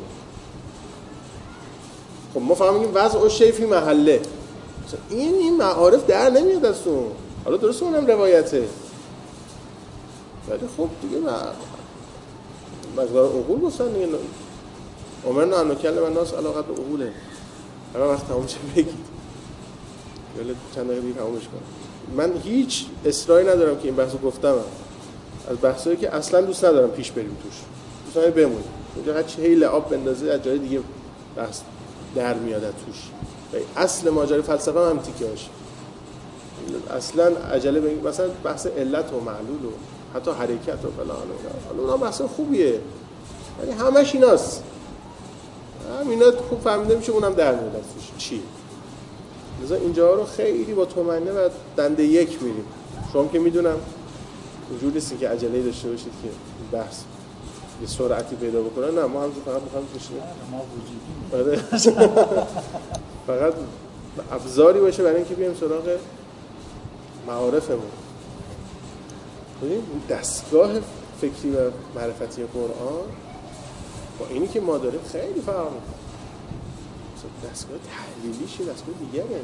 خب ما فهمیدیم وضع و شی فی محله. این معارف در نمیاد از اون. حالا درست اونم روایته، ولی خب دیگه مقدار عقول گفتن دیگه. امرنا ان نکلم الناس علی قدر عقوله. هر وقت تموم شه بگید، ولی چند دقیقه دیگه تمومش کنم. من هیچ اصراری ندارم که این بحثو گفتم، از بحثایی که اصلا دوست ندارم پیش بریم توش، دوست ندارم بمونیم اونجا. هر چی هی لعاب بندازه از جای دیگه بحث در میاد توش. اصل ماجرای فلسفه هم تیکه هاش اصلا عجله بگیم مثلا بحث علت و معلول و حتی حرکت و فلان و اونا بحث خوبیه، ولی همش ایناست. همینا خوب فهمیده میشه، اونم در میاد توش چی. لذا اینجا رو خیلی با طمأنینه و دنده یک میریم. شما که میدونم وجود نیست که عجله داشته باشید که بحث به سرعتی پیدا بکنه. نه ما هم فقط میخوام بشینیم، ما وجودی فقط ابزاری باشه برای اینکه بیایم سراغ معارفمون. ببین دستگاه فکری و معرفتی قرآن با اینی که ما داریم خیلی فرق میکنه. دستگاه تحلیلیش دستگاه دیگره.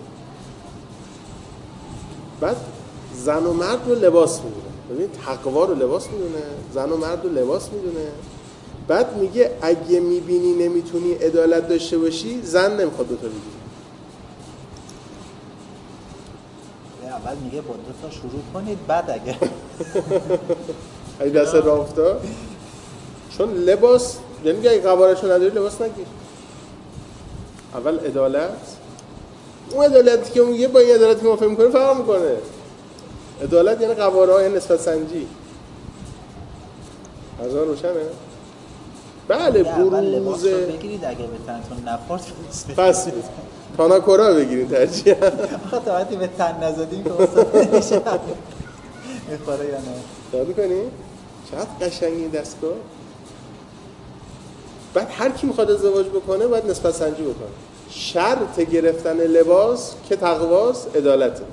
بعد زن و مرد رو لباس میدونه. ببین تقوا رو لباس میدونه، زن و مرد رو لباس میدونه. بعد میگه اگه میبینی نمیتونی عدالت داشته باشی، زن نمیخواد دوتا بگیری. اول میگه با دوتا شروع کنید، بعد اگه دست راه افتاد، چون لباس یعنی میگه اگه قوارشو نداری لباس نگیر. اول عدالت، اون عدالتی که میگه با این عدالتی که ما فهم میکنیم فرق میکنه. عدالت یعنی قواره های نسبت سنجی. از آن روشنه؟ بله بروز بگیرید اگه به تنتون نخورد پس تاناکورا بگیرید ترجیح. آخه تا وقتی به تن نزدیم که اصلا نمیشه میخوره یا نه. دادو کنی؟ چقدر قشنگی این دستگاه. بعد هر کی میخواد ازدواج بکنه باید نسبت سنجی بکنه. شرط گرفتن لباس که تقواست عدالته.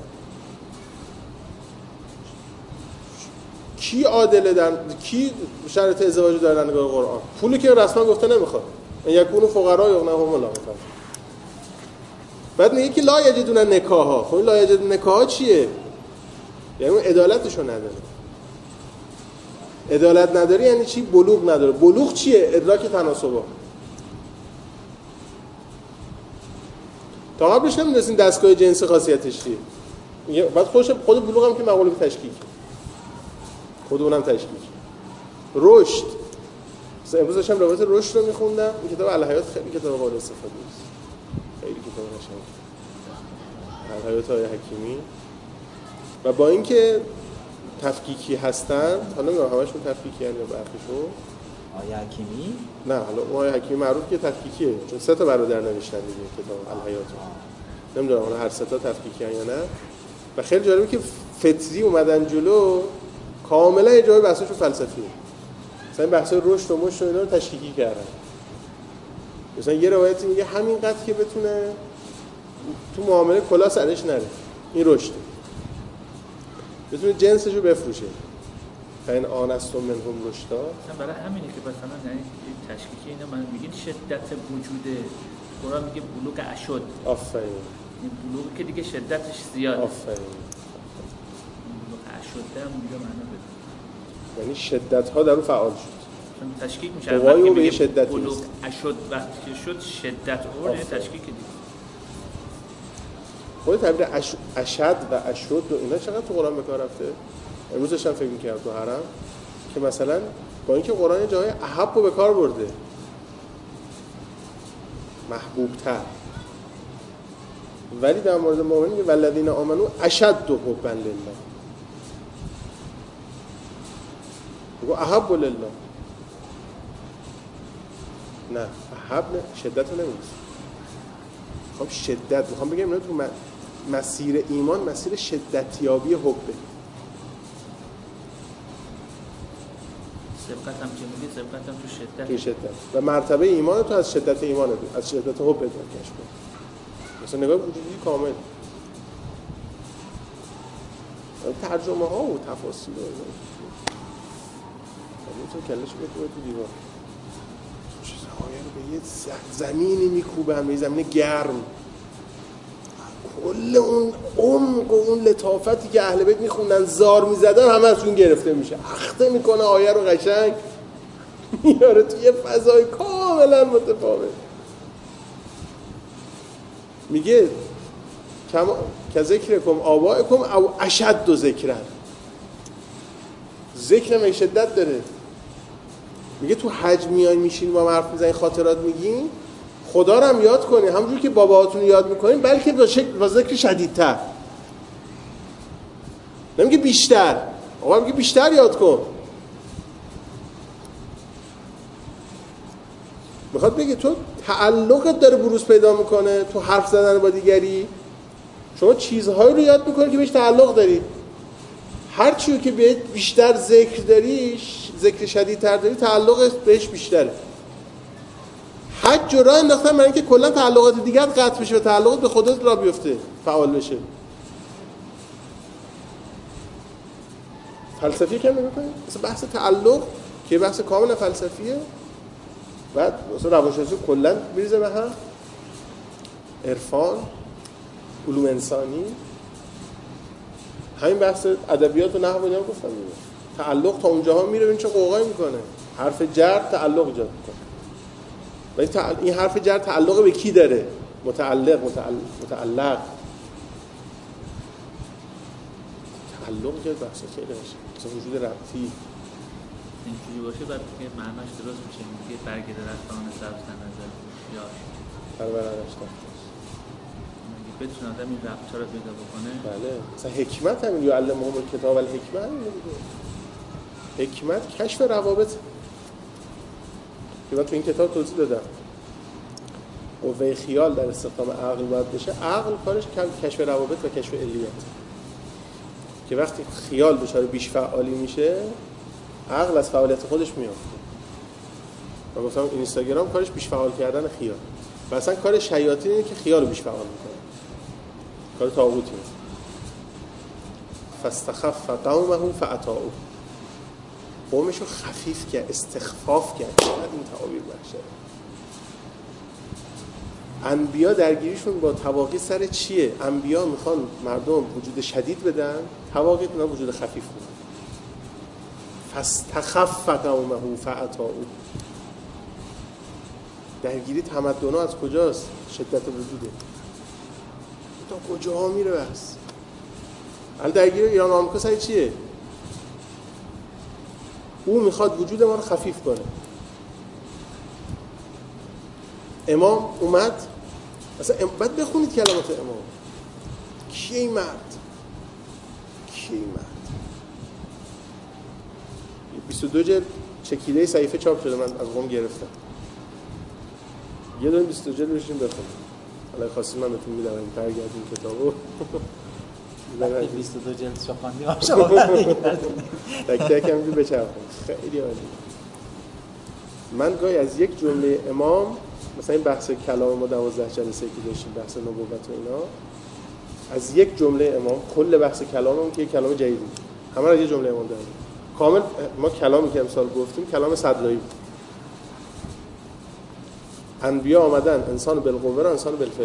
کی عادله کی شرط ازدواج داره در نگاه قرآن؟ پولی که رسما گفته نمیخواد. یکونو فقرا یغنیهم الله. بعد میگه که لا یجدون نکاحا. خب این لا یجدون نکاحا چیه؟ یعنی اون عدالتشو نداره. عدالت نداری یعنی چی؟ بلوغ نداره. بلوغ چیه؟ ادراک تناسبا. تا قبلش نمیدونستین دستگاه جنسی خاصیتش چیه. میگه بعد خود بلوغ هم که مقوله به تشکیک، خود اونم تشکیک. رشد، مثلا امروز داشتم روایت رشد رو میخوندم. این کتاب الحیات خیلی کتاب قابل استفاده است، خیلی کتاب قشنگه، الحیات آقای حکیمی. و با اینکه تفکیکی هستند، حالا نمیدونم همشون تفکیکی هستند یا برخیشون. آقای حکیمی؟ نه، حالا اون آقای حکیمی معروف که تفکیکیه، چون 3 تا برادر نوشتن دیگه کتاب الحیات. نمیدونم حالا هر 3 تا تفکیکی هستن یا نه. و خیلی جالبه که فطری اومدن جلو، کاملا یه جای بحثشون فلسفیه. مثلا این بحثای رشد و مشت و اینا رو تشکیکی کردن. مثلا یه روایتی میگه همینقدر که بتونه تو معامله کلا سرش نره، این رشد بتونه جنسشو بفروشه. فین آنستم منهم رشدا. مثلا برای همینه که مثلا یعنی تشکیکی اینا من میگین شدت وجود قرآن میگه بلوغ اشد. آفرین. این بلوغی که دیگه شدتش زیاده. آفرین. بلوغ اشد هم میگه معنا بده. یعنی شدت ها در اون فعال شد. چون تشکیک میشه. وقتی به شدت بلوغ اشد وقتی که شد شدت اون تشکیک دیگه. خود تعبیر اشد و اشد و اینا چقدر تو قرآن به کار رفته؟ امروز داشتم فکر می‌کردم تو حرم که مثلا با اینکه قرآن جای احب رو به کار برده، محبوب‌تر، ولی در مورد مؤمنین میگه والذین آمنو اشد حبا لله. میگه احب لله. نه احب نه، شدت رو نمی‌گه. خب شدت میخوام بگم اینا تو مسیر ایمان مسیر شدتیابی حبه. سبقت هم که میگه سبقت هم تو شدت و مرتبه ایمان تو از شدت ایمان از شدت حب کشف کن. مثلا نگاه وجودی کامل، ترجمه ها و تفاصیل و اینا تو کلش بکنه تو دیوار چیزهایی رو به یه زمینی میکوبن، به یه زمین گرم، کل اون عمق و اون لطافتی که اهل بیت میخوندن زار میزدن همه از اون گرفته میشه، اخته میکنه آیه رو قشنگ میاره توی یه فضای کاملا متفاوت. میگه که ذکرکم آبائکم او اشد ذکرن. ذکر هم شدت داره. میگه تو حج میاین میشین با حرف میزنین خاطرات میگین، خدا رو هم یاد کنین همونجوری که باباهاتون یاد میکنین، بلکه با ذکر شدیدتر. نمیگه بیشتر، آقا میگه بیشتر یاد کن. میخواد بگه تو تعلقت داره بروز پیدا میکنه تو حرف زدن با دیگری، شما چیزهایی رو یاد میکنی که بهش تعلق داری. هر چیزی که بهش بیشتر ذکر داری، ذکر شدیدتر داری، تعلق بهش بیشتره. حج جرا انداختن برای اینکه کلا تعلقات دیگر قطع بشه و تعلقات به خودت را بیفته، فعال بشه. فلسفی که نگاه کنید، مثلا بحث تعلق که بحث کاملا فلسفیه، بعد مثلا روانشناسی کلا میریزه به هم، عرفان، علوم انسانی، همین بحث ادبیات و نحو اینا گفتم دیگه. تعلق تا اونجاها میره، ببین چه قوقایی میکنه. حرف جر تعلق ایجاد میکنه. ولی این حرف جر تعلق به کی داره؟ متعلق. تعلق که بحث خیلی باشه، مثلا وجود ربطی اینجوری باشه بعد که معناش درست میشه. میگه برگ درختان سبز نظر یاش پرورش داشت. میگه بتونه آدم این ربطا رو پیدا بکنه. بله، مثلا حکمت همین یعلمهم الکتاب والحکمه همین دیگه. حکمت کشف روابط که من تو این کتاب توضیح دادم. قوه خیال در استخدام عقل باید بشه. عقل کارش کشف روابط و کشف علیات، که وقتی خیال دچار بیش فعالی میشه عقل از فعالیت خودش میافته. من گفتم اینستاگرام کارش بیش فعال کردن خیال، و اصلا کار شیاطین اینه که خیال رو بیش فعال میکنه، کار طاغوتی. فاستخف قومه فاطاعوه، قومشو خفیف کرد، استخفاف کرد. چقدر این تعابیر بخشه. انبیا درگیریشون با طواغی سر چیه؟ انبیا میخوان مردم وجود شدید بدن، طواغی میخوان وجود خفیف بدن. فاستخف قومه فاطاعوه. درگیری تمدن‌ها از کجاست؟ شدت وجوده. تا کجاها میره بس؟ حالا درگیری ایران و آمریکا سر چیه؟ او میخواد وجود ما رو خفیف کنه. امام اومد، اصلا بعد بخونید کلمات امام. کی این مرد؟ 22 جلد چکیده صحیفه چاپ شده، من از قم گرفتم. یه دونه 22 جلد بشین بخونید. حالا خواستید من بهتون میدم این برگردیم کتابو. وقتی 22 جلد چاپاندی آشوب تک تک هم بچرخونید. خیلی عالی. من گاهی از یک جمله امام، مثلا این بحث کلام ما 12 جلسه که داشتیم، بحث نبوت و اینا، از یک جمله امام کل بحث کلاممون که کلام جدیدی، همه از یه جمله امام داریم کامل. ما کلامی که امسال گفتیم کلام صدرایی بود. انبیا آمدن انسان بالقوه را انسان بالفعل.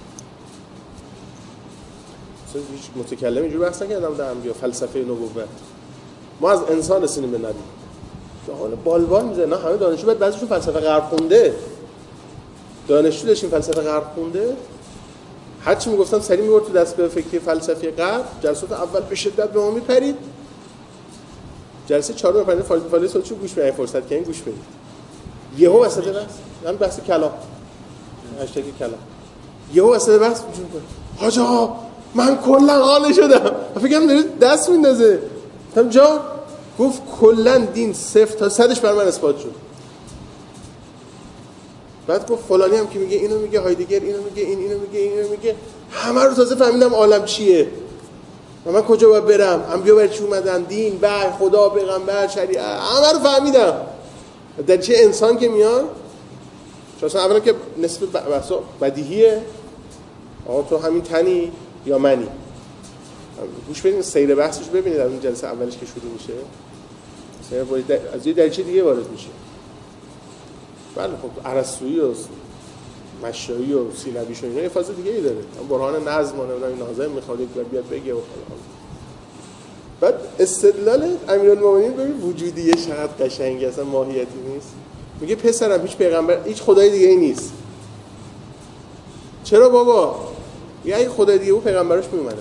مثلا هیچ متکلم اینجوری بحث نکردم در انبیا فلسفه نبوت. ما از انسان رسیدیم به نبی. حالا بالبال میزنه. نه همه دانشجو باید بعضیشون فلسفه غرب خونده. دانشجو داشتیم فلسفه غرب خونده. هر چی میگفتم سری میورد تو دستگاه فکری فلسفی غرب. جلسات اول به شدت به ما میپرید. جلسه 4 پرنده فعالیت صوتشو گوش بدید، فرصت کردین گوش بدید. یهو وسط بحث کلام، هشتگ کلام، یهو وسط بحث وجود کنه. حاج آقا من کلا قانع شدم. فکرم داره دست میندازه. گفتم جا گفت کلا دین 0 تا 100ش بر من اثبات شد. بعد گفت فلانی هم که میگه اینو میگه، هایدگر اینو میگه، اینو میگه، اینو میگه، همه رو تازه فهمیدم عالم چیه و من کجا باید برم، انبیا برای چی اومدن، دین، وحی، خدا، پیغمبر، شریعت، همه رو فهمیدم. در چه انسان که میاد چون اصلا اولا که نسبت بحثا بدیهیه، آقا تو همین تنی یا منی. گوش بدین سیر بحثش ببینید از اون جلسه اولش که شروع میشه، سیر از یه دریچه دیگه وارد میشه. بله خب ارسطویی و مشایی و سینویش و اینا یه فاز دیگه ای داره. برهان نظم و این ناظم میخواد یک بیاد بگه و فلان. بعد استدلال امیرالمومنین ببین وجودیه چقدر قشنگه، اصلا ماهیتی نیست. میگه پسرم هیچ پیغمبر، هیچ خدای دیگه ای نیست. چرا بابا؟ یه خدای دیگه بود پیغمبرش میومدن.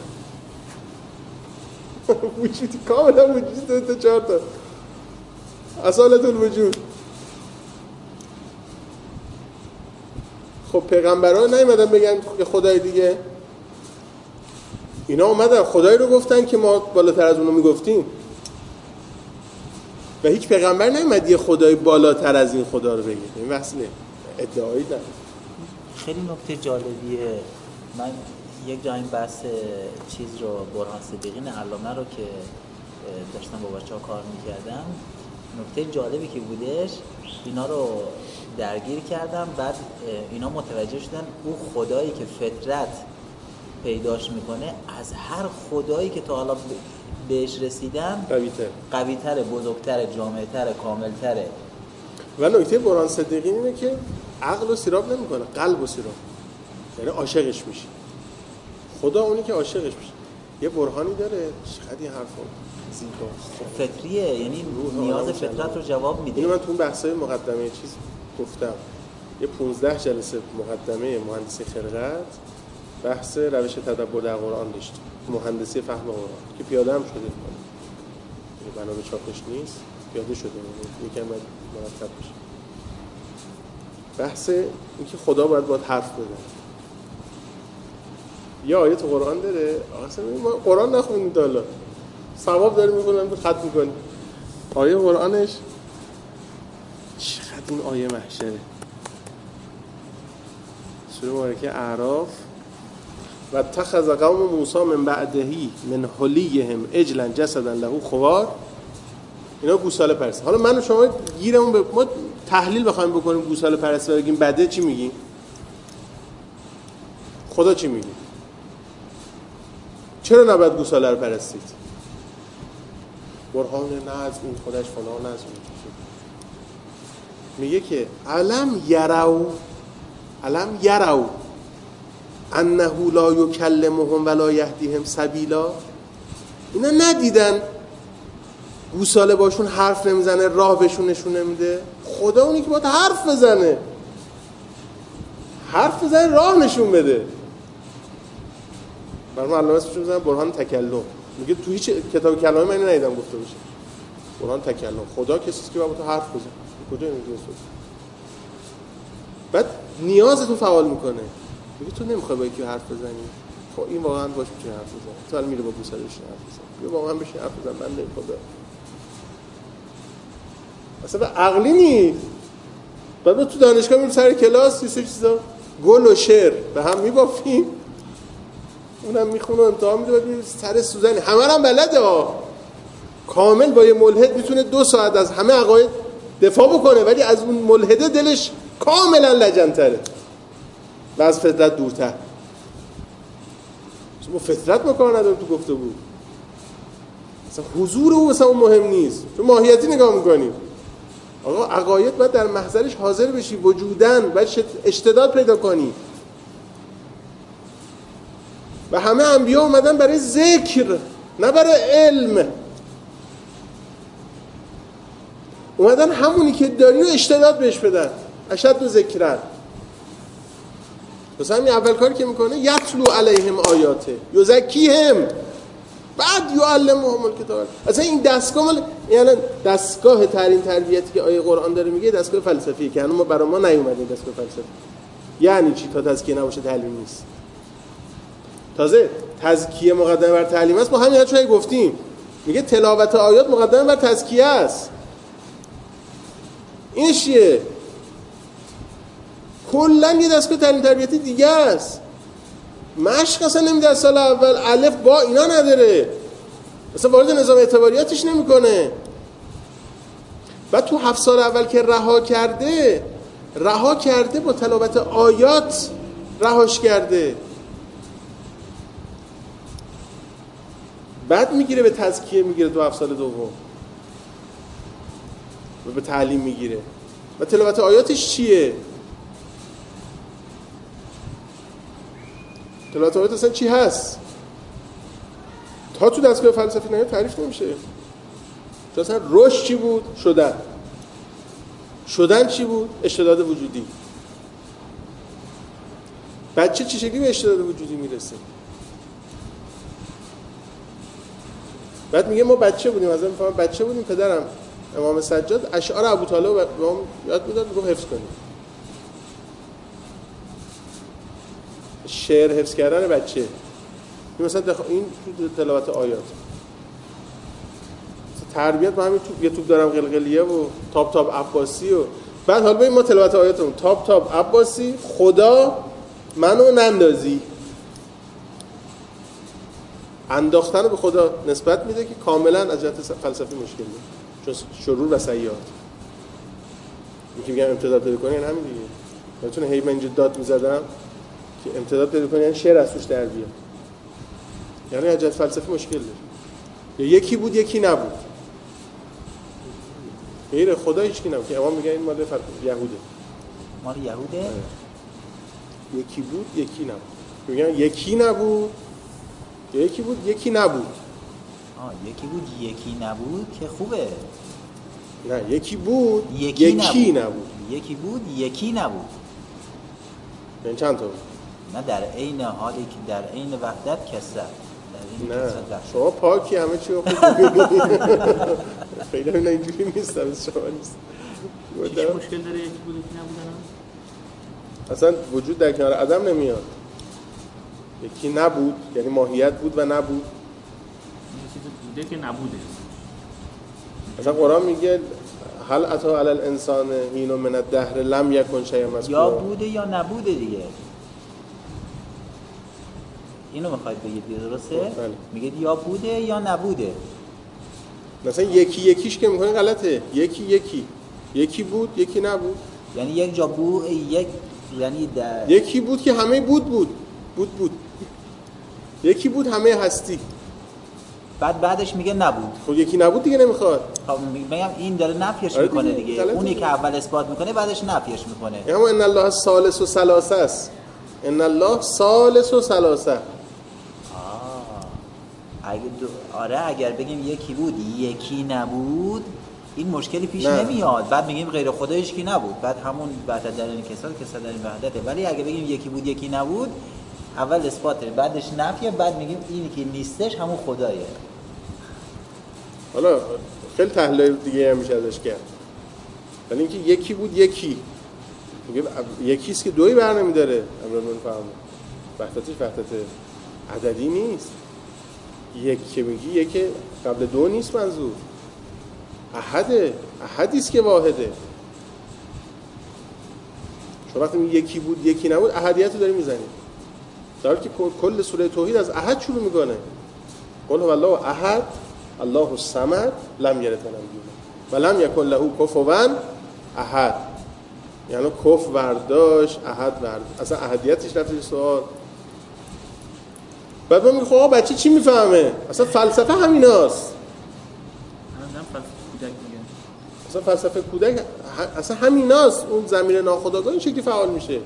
وجودی کاملا وجودی 2 تا 4 تا اصالت الوجود. خب پیغمبران نیومدن بگن که خدای دیگه، اینا اومدن خدایی رو گفتن که ما بالاتر از اونو میگفتیم و هیچ پیغمبر نیومد یه خدای بالاتر از این خدا رو بگه. این وصله ادعایی داره. خیلی نکته جالبیه. من یک جا این بحث چیز رو برهان صدیقین علامه رو که داشتم با بچه‌ها کار میکردم، نکته جالبی که بودش اینا رو درگیر کردم. بعد اینا متوجه شدن او خدایی که فطرت پیداش میکنه از هر خدایی که تا حالا بهش رسیدن قوی‌تره، بزرگتره، جامع‌تره، کاملتره. و نکته برهان صدیقین اینه که عقل رو سیراب نمیکنه، قلب رو سیراب، یعنی عاشقش میشه. خدا اونی که عاشقش میشه. یه برهانی داره چقدر این حرفا زیباست، فطریه، یعنی نیاز فطرت رو جواب میده. اینو من تو اون بحثای مقدمه چیز گفتم. یه 15 جلسه مقدمه مهندسی خلقت بحث روش تدبر در قرآن داشتیم، مهندسی فهم قرآن که پیاده هم شده. بنا به چاپش نیست، پیاده شده، یکم باید مرتب بشه. بحث اینکه خدا باید حرف بزنه. یه آیه تو قرآن داره، اصلا ما قرآن نخونیم تا حالا، ثواب داره میکنن ختم میکنیم. آیه قرآنش چقدر این آیه محشره. سوره مبارکه اعراف و اتخذ قوم موسی من بعدهی من حلیهم عجلا جسدا له خوار. اینا گوساله پرستی. حالا من و شما گیرمون به ما تحلیل بخوایم بکنیم گوساله پرستی و بگیم بده، چی میگیم؟ خدا چی میگه؟ چرا نباید گوساله رو پرستید؟ برهان نظم این خودش فلان نظم میگه که علم یرو علم یرو انه لا یکلمهم ولا یهدیهم سبیلا. اینا ندیدن گوساله باشون حرف نمیزنه، راه بهشون نشون نمیده؟ خدا اونی که باید حرف بزنه راه نشون بده. برای علامه اسمش میزنن برهان تکلم. میگه تو هیچ کتاب کلامی من اینو ندیدم گفته بشه برهان تکلم. خدا کسی که باید تو حرف بزنه. کجا اینو بعد نیازتو فعال میکنه. میگه تو نمیخوای با یکی حرف بزنی، خب این واقعا باش میتونه حرف بزنه. تو الان میره با گوساله بشین حرف بزنه، بیا با من بشین حرف بزن. من نمیخوام اصلا عقلی نیست. بعد تو دانشگاه میریم سر کلاس یه سری چیزا گل و شعر به هم میبافیم، اونم میخونه امتحان میده، بعد سر سوزنی همه هم بلده کامل. با یه ملحد میتونه 2 ساعت از همه عقاید دفاع بکنه، ولی از اون ملحده دلش کاملا لجن‌تره و از فطرت دورتر. ما فطرت ما کار نداریم تو گفته بود. اصلا حضور او اصلا مهم نیست، چون ماهیتی نگاه میکنیم. آقا عقاید باید در محضرش حاضر بشی، وجودن باید اشتداد پیدا کنی. و همه انبیا اومدن برای ذکر نه برای علم. اومدن همونی که داری و اشتداد بهش بدن. اشد و ذکرن. پس همین اول کاری که میکنه یتلو علیهم آیاته یزکیهم بعد یعلمهم الکتاب. اصلا این دستگاه یعنی دستگاه تعلیم تربیتی که آیه قرآن داره میگه دستگاه فلسفی که هنوز برای ما نیومده. دستگاه فلسفی یعنی چی؟ تا تزکیه نباشه تعلیم نیست. تازه تزکیه مقدمه بر تعلیم است. ما همین چون گفتیم میگه تلاوت آیات مقدمه بر تزکیه است. این چیه؟ کلا یه دستگاه تعلیم تربیتی دیگه است. مشق اصلا نمیده از سال اول، الف با اینا نداره، اصلا وارد نظام اعتباریاتش نمیکنه. بعد تو 7 سال اول که رها کرده با تلاوت آیات رهاش کرده. بعد میگیره به تزکیه، میگیره تو 7 سال دوم و به تعلیم میگیره. و تلاوت آیاتش چیه؟ تلاوت آیات اصلا چی هست؟ تا تو دستگاه فلسفی نه تعریف نمیشه. تو اصلا رشد چی بود؟ شدن چی بود؟ اشتداد وجودی. بچه چه شکلی به اشتداد وجودی میرسه؟ بعد میگه ما بچه بودیم، از میفهمم بچه بودیم، پدرم امام سجاد اشعار ابوطالب به ما یاد میداد، میگفت حفظ کنیم. شعر حفظ کردن بچه این مثلا این تلاوت آیات. تربیت با همین یوتیوب دارم قلقلیه و تاب عباسی و بعد حالا ببین ما تلاوت آیاتمون تاب عباسی خدا منو نندازی. انداختن رو به خدا نسبت میده که کاملا از جهت فلسفی مشکل داره، چون شرور و سیئات. میگم امتداد پیدا کنی، یعنی همین دیگه. میتونه هی من اینجا داد میزدم که امتداد پیدا کنی، یعنی شعر از توش در بیاد، یعنی از جهت فلسفی مشکل داره. یا یکی بود یکی نبود، غیر خدا هیچکی نبود که امام میگه این مال یهوده. مال یهوده؟ یکی بود یکی نبود. میگن یکی نبود، یکی بود یکی نبود. یکی بود یکی نبود که خوبه. نه یکی بود یکی نبود. یکی بود یکی نبود. این چند تا بود؟ نه در عین حالی که در عین وحدت کسر. نه شما پاکی همه چی رو خوب خیلی هم اینجوری نیست. از شما نیست. چیش مشکل داره یکی بود یکی نبودن؟ اصلا وجود در کنار عدم نمیاد. یکی نبود یعنی ماهیت بود و نبود. یه چیز بوده که نبوده. مثلا قرآن میگه هل اتی علی الانسان حین من الدهر لم یکن شیئا مذکورا. یا بوده یا نبوده دیگه. اینو میخواید بگید درسته؟ بله. میگید یا بوده یا نبوده. مثلا یکیش که میکنه غلطه. یکی بود یکی نبود. یعنی یک جا بود یعنی یکی بود که همه بود. یکی بود همه هستی. بعدش میگه نبود. خب یکی نبود دیگه نمیخواد. خب میگم این داره نفیش آره میکنه دیگه، دیگه. غلطه اونی دیگه. که اول اثبات میکنه بعدش نفیش میکنه. اما ان الله ثالث و ثلاثه است. ان الله ثالث و ثلاثه. آره اگر بگیم یکی بود یکی نبود این مشکلی پیش نمیاد. بعد میگیم غیر خدایش کی نبود، بعد همون وحدت در این کسر در این وحدته. ولی اگه بگیم یکی بود یکی نبود، اول اثباته بعدش نفیه، بعد میگیم اینی که نیستش همون خدایه. حالا خیلی تحلیل دیگه هم میشه ازش کرد. ولی اینکه یکی بود یکی میگه یکیست که دوی بر نمیداره. امرون فهم وحدتش وحدت عددی نیست. یک که میگی یک قبل دو نیست، منظور احده، احدیست که واحده. شما وقتی میگی یکی بود یکی نبود احدیت رو داری میزنی، در حالی که کل سوره توحید از احد شروع میکنه. قل هو الله احد الله الصمد لم یلد ولم یولد ولم یکن له کفوا احد. یعنی کف برداشت احد برداشت، اصلا احدیتش رفت سوال. بعد ما میگه خب آقا بچه چی میفهمه؟ اصلا فلسفه همیناست. اصلا فلسفه کودک اصلا همیناست. اون ضمیر ناخودآگاه این شکلی فعال میشه.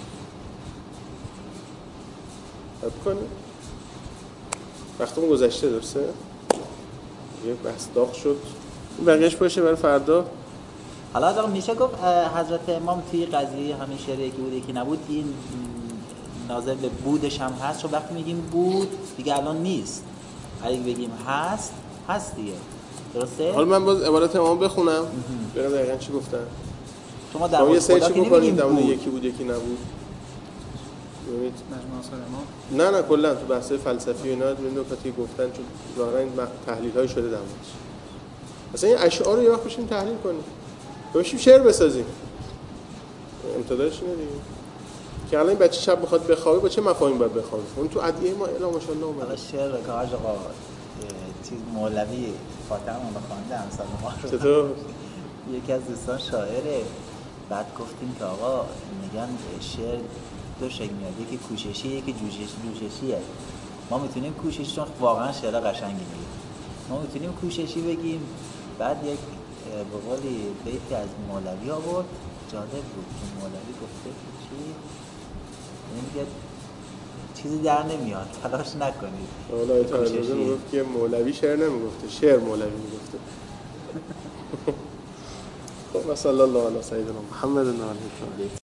بکنه وقتمون گذشته درسته؟ یه بحث داغ شد. این بقیهش باشه برای فردا. حالا آقا میشه گفت حضرت امام توی قضیه همین شعر یکی بود یکی نبود این ناظر به بودش هم هست؟ چون وقتی میگیم بود دیگه الان نیست، اگه بگیم هست دیگه، درسته؟ حالا من باز عبارت امام بخونم برم دقیقاً چی گفتن. شما در مورد خدا که نمیگیم بود یکی بود یکی نبود. ببینید مجموعه آثار امام نه کلا تو بحث فلسفی و اینا این نکاتی گفتن چون ظاهرا این تحلیل‌های شده در موردش. مثلا این اشعار رو یه وقت بشیم تحلیل کنیم، بشیم شعر بسازیم. امتدادش اینه دیگه که الان این بچه شب میخواد بخوابه با چه مفاهیم باید بخوابه. اون تو ادعیه ما الا ماشاءالله اومد. حالا شعر که آقا چیز مولوی فاطمه رو خوانده امسال ما رو. چطور؟ یکی از دوستان شاعره، بعد گفتیم که آقا میگن شعر دو شکل میاد، یکی کوششی یکی جوششیه. ما میتونیم کوششی چون واقعا شعر قشنگی میگه، ما میتونیم کوششی بگیم. بعد یک به قولی بیتی از مولوی آورد جالب بود که مولوی گفته چی؟ میگه چیزی در نمیاد تلاش نکنید. حالا تعالی میگفت که مولوی شعر نمیگفته، شعر مولوی میگفته. خب صلی الله علی سیدنا محمد و آله.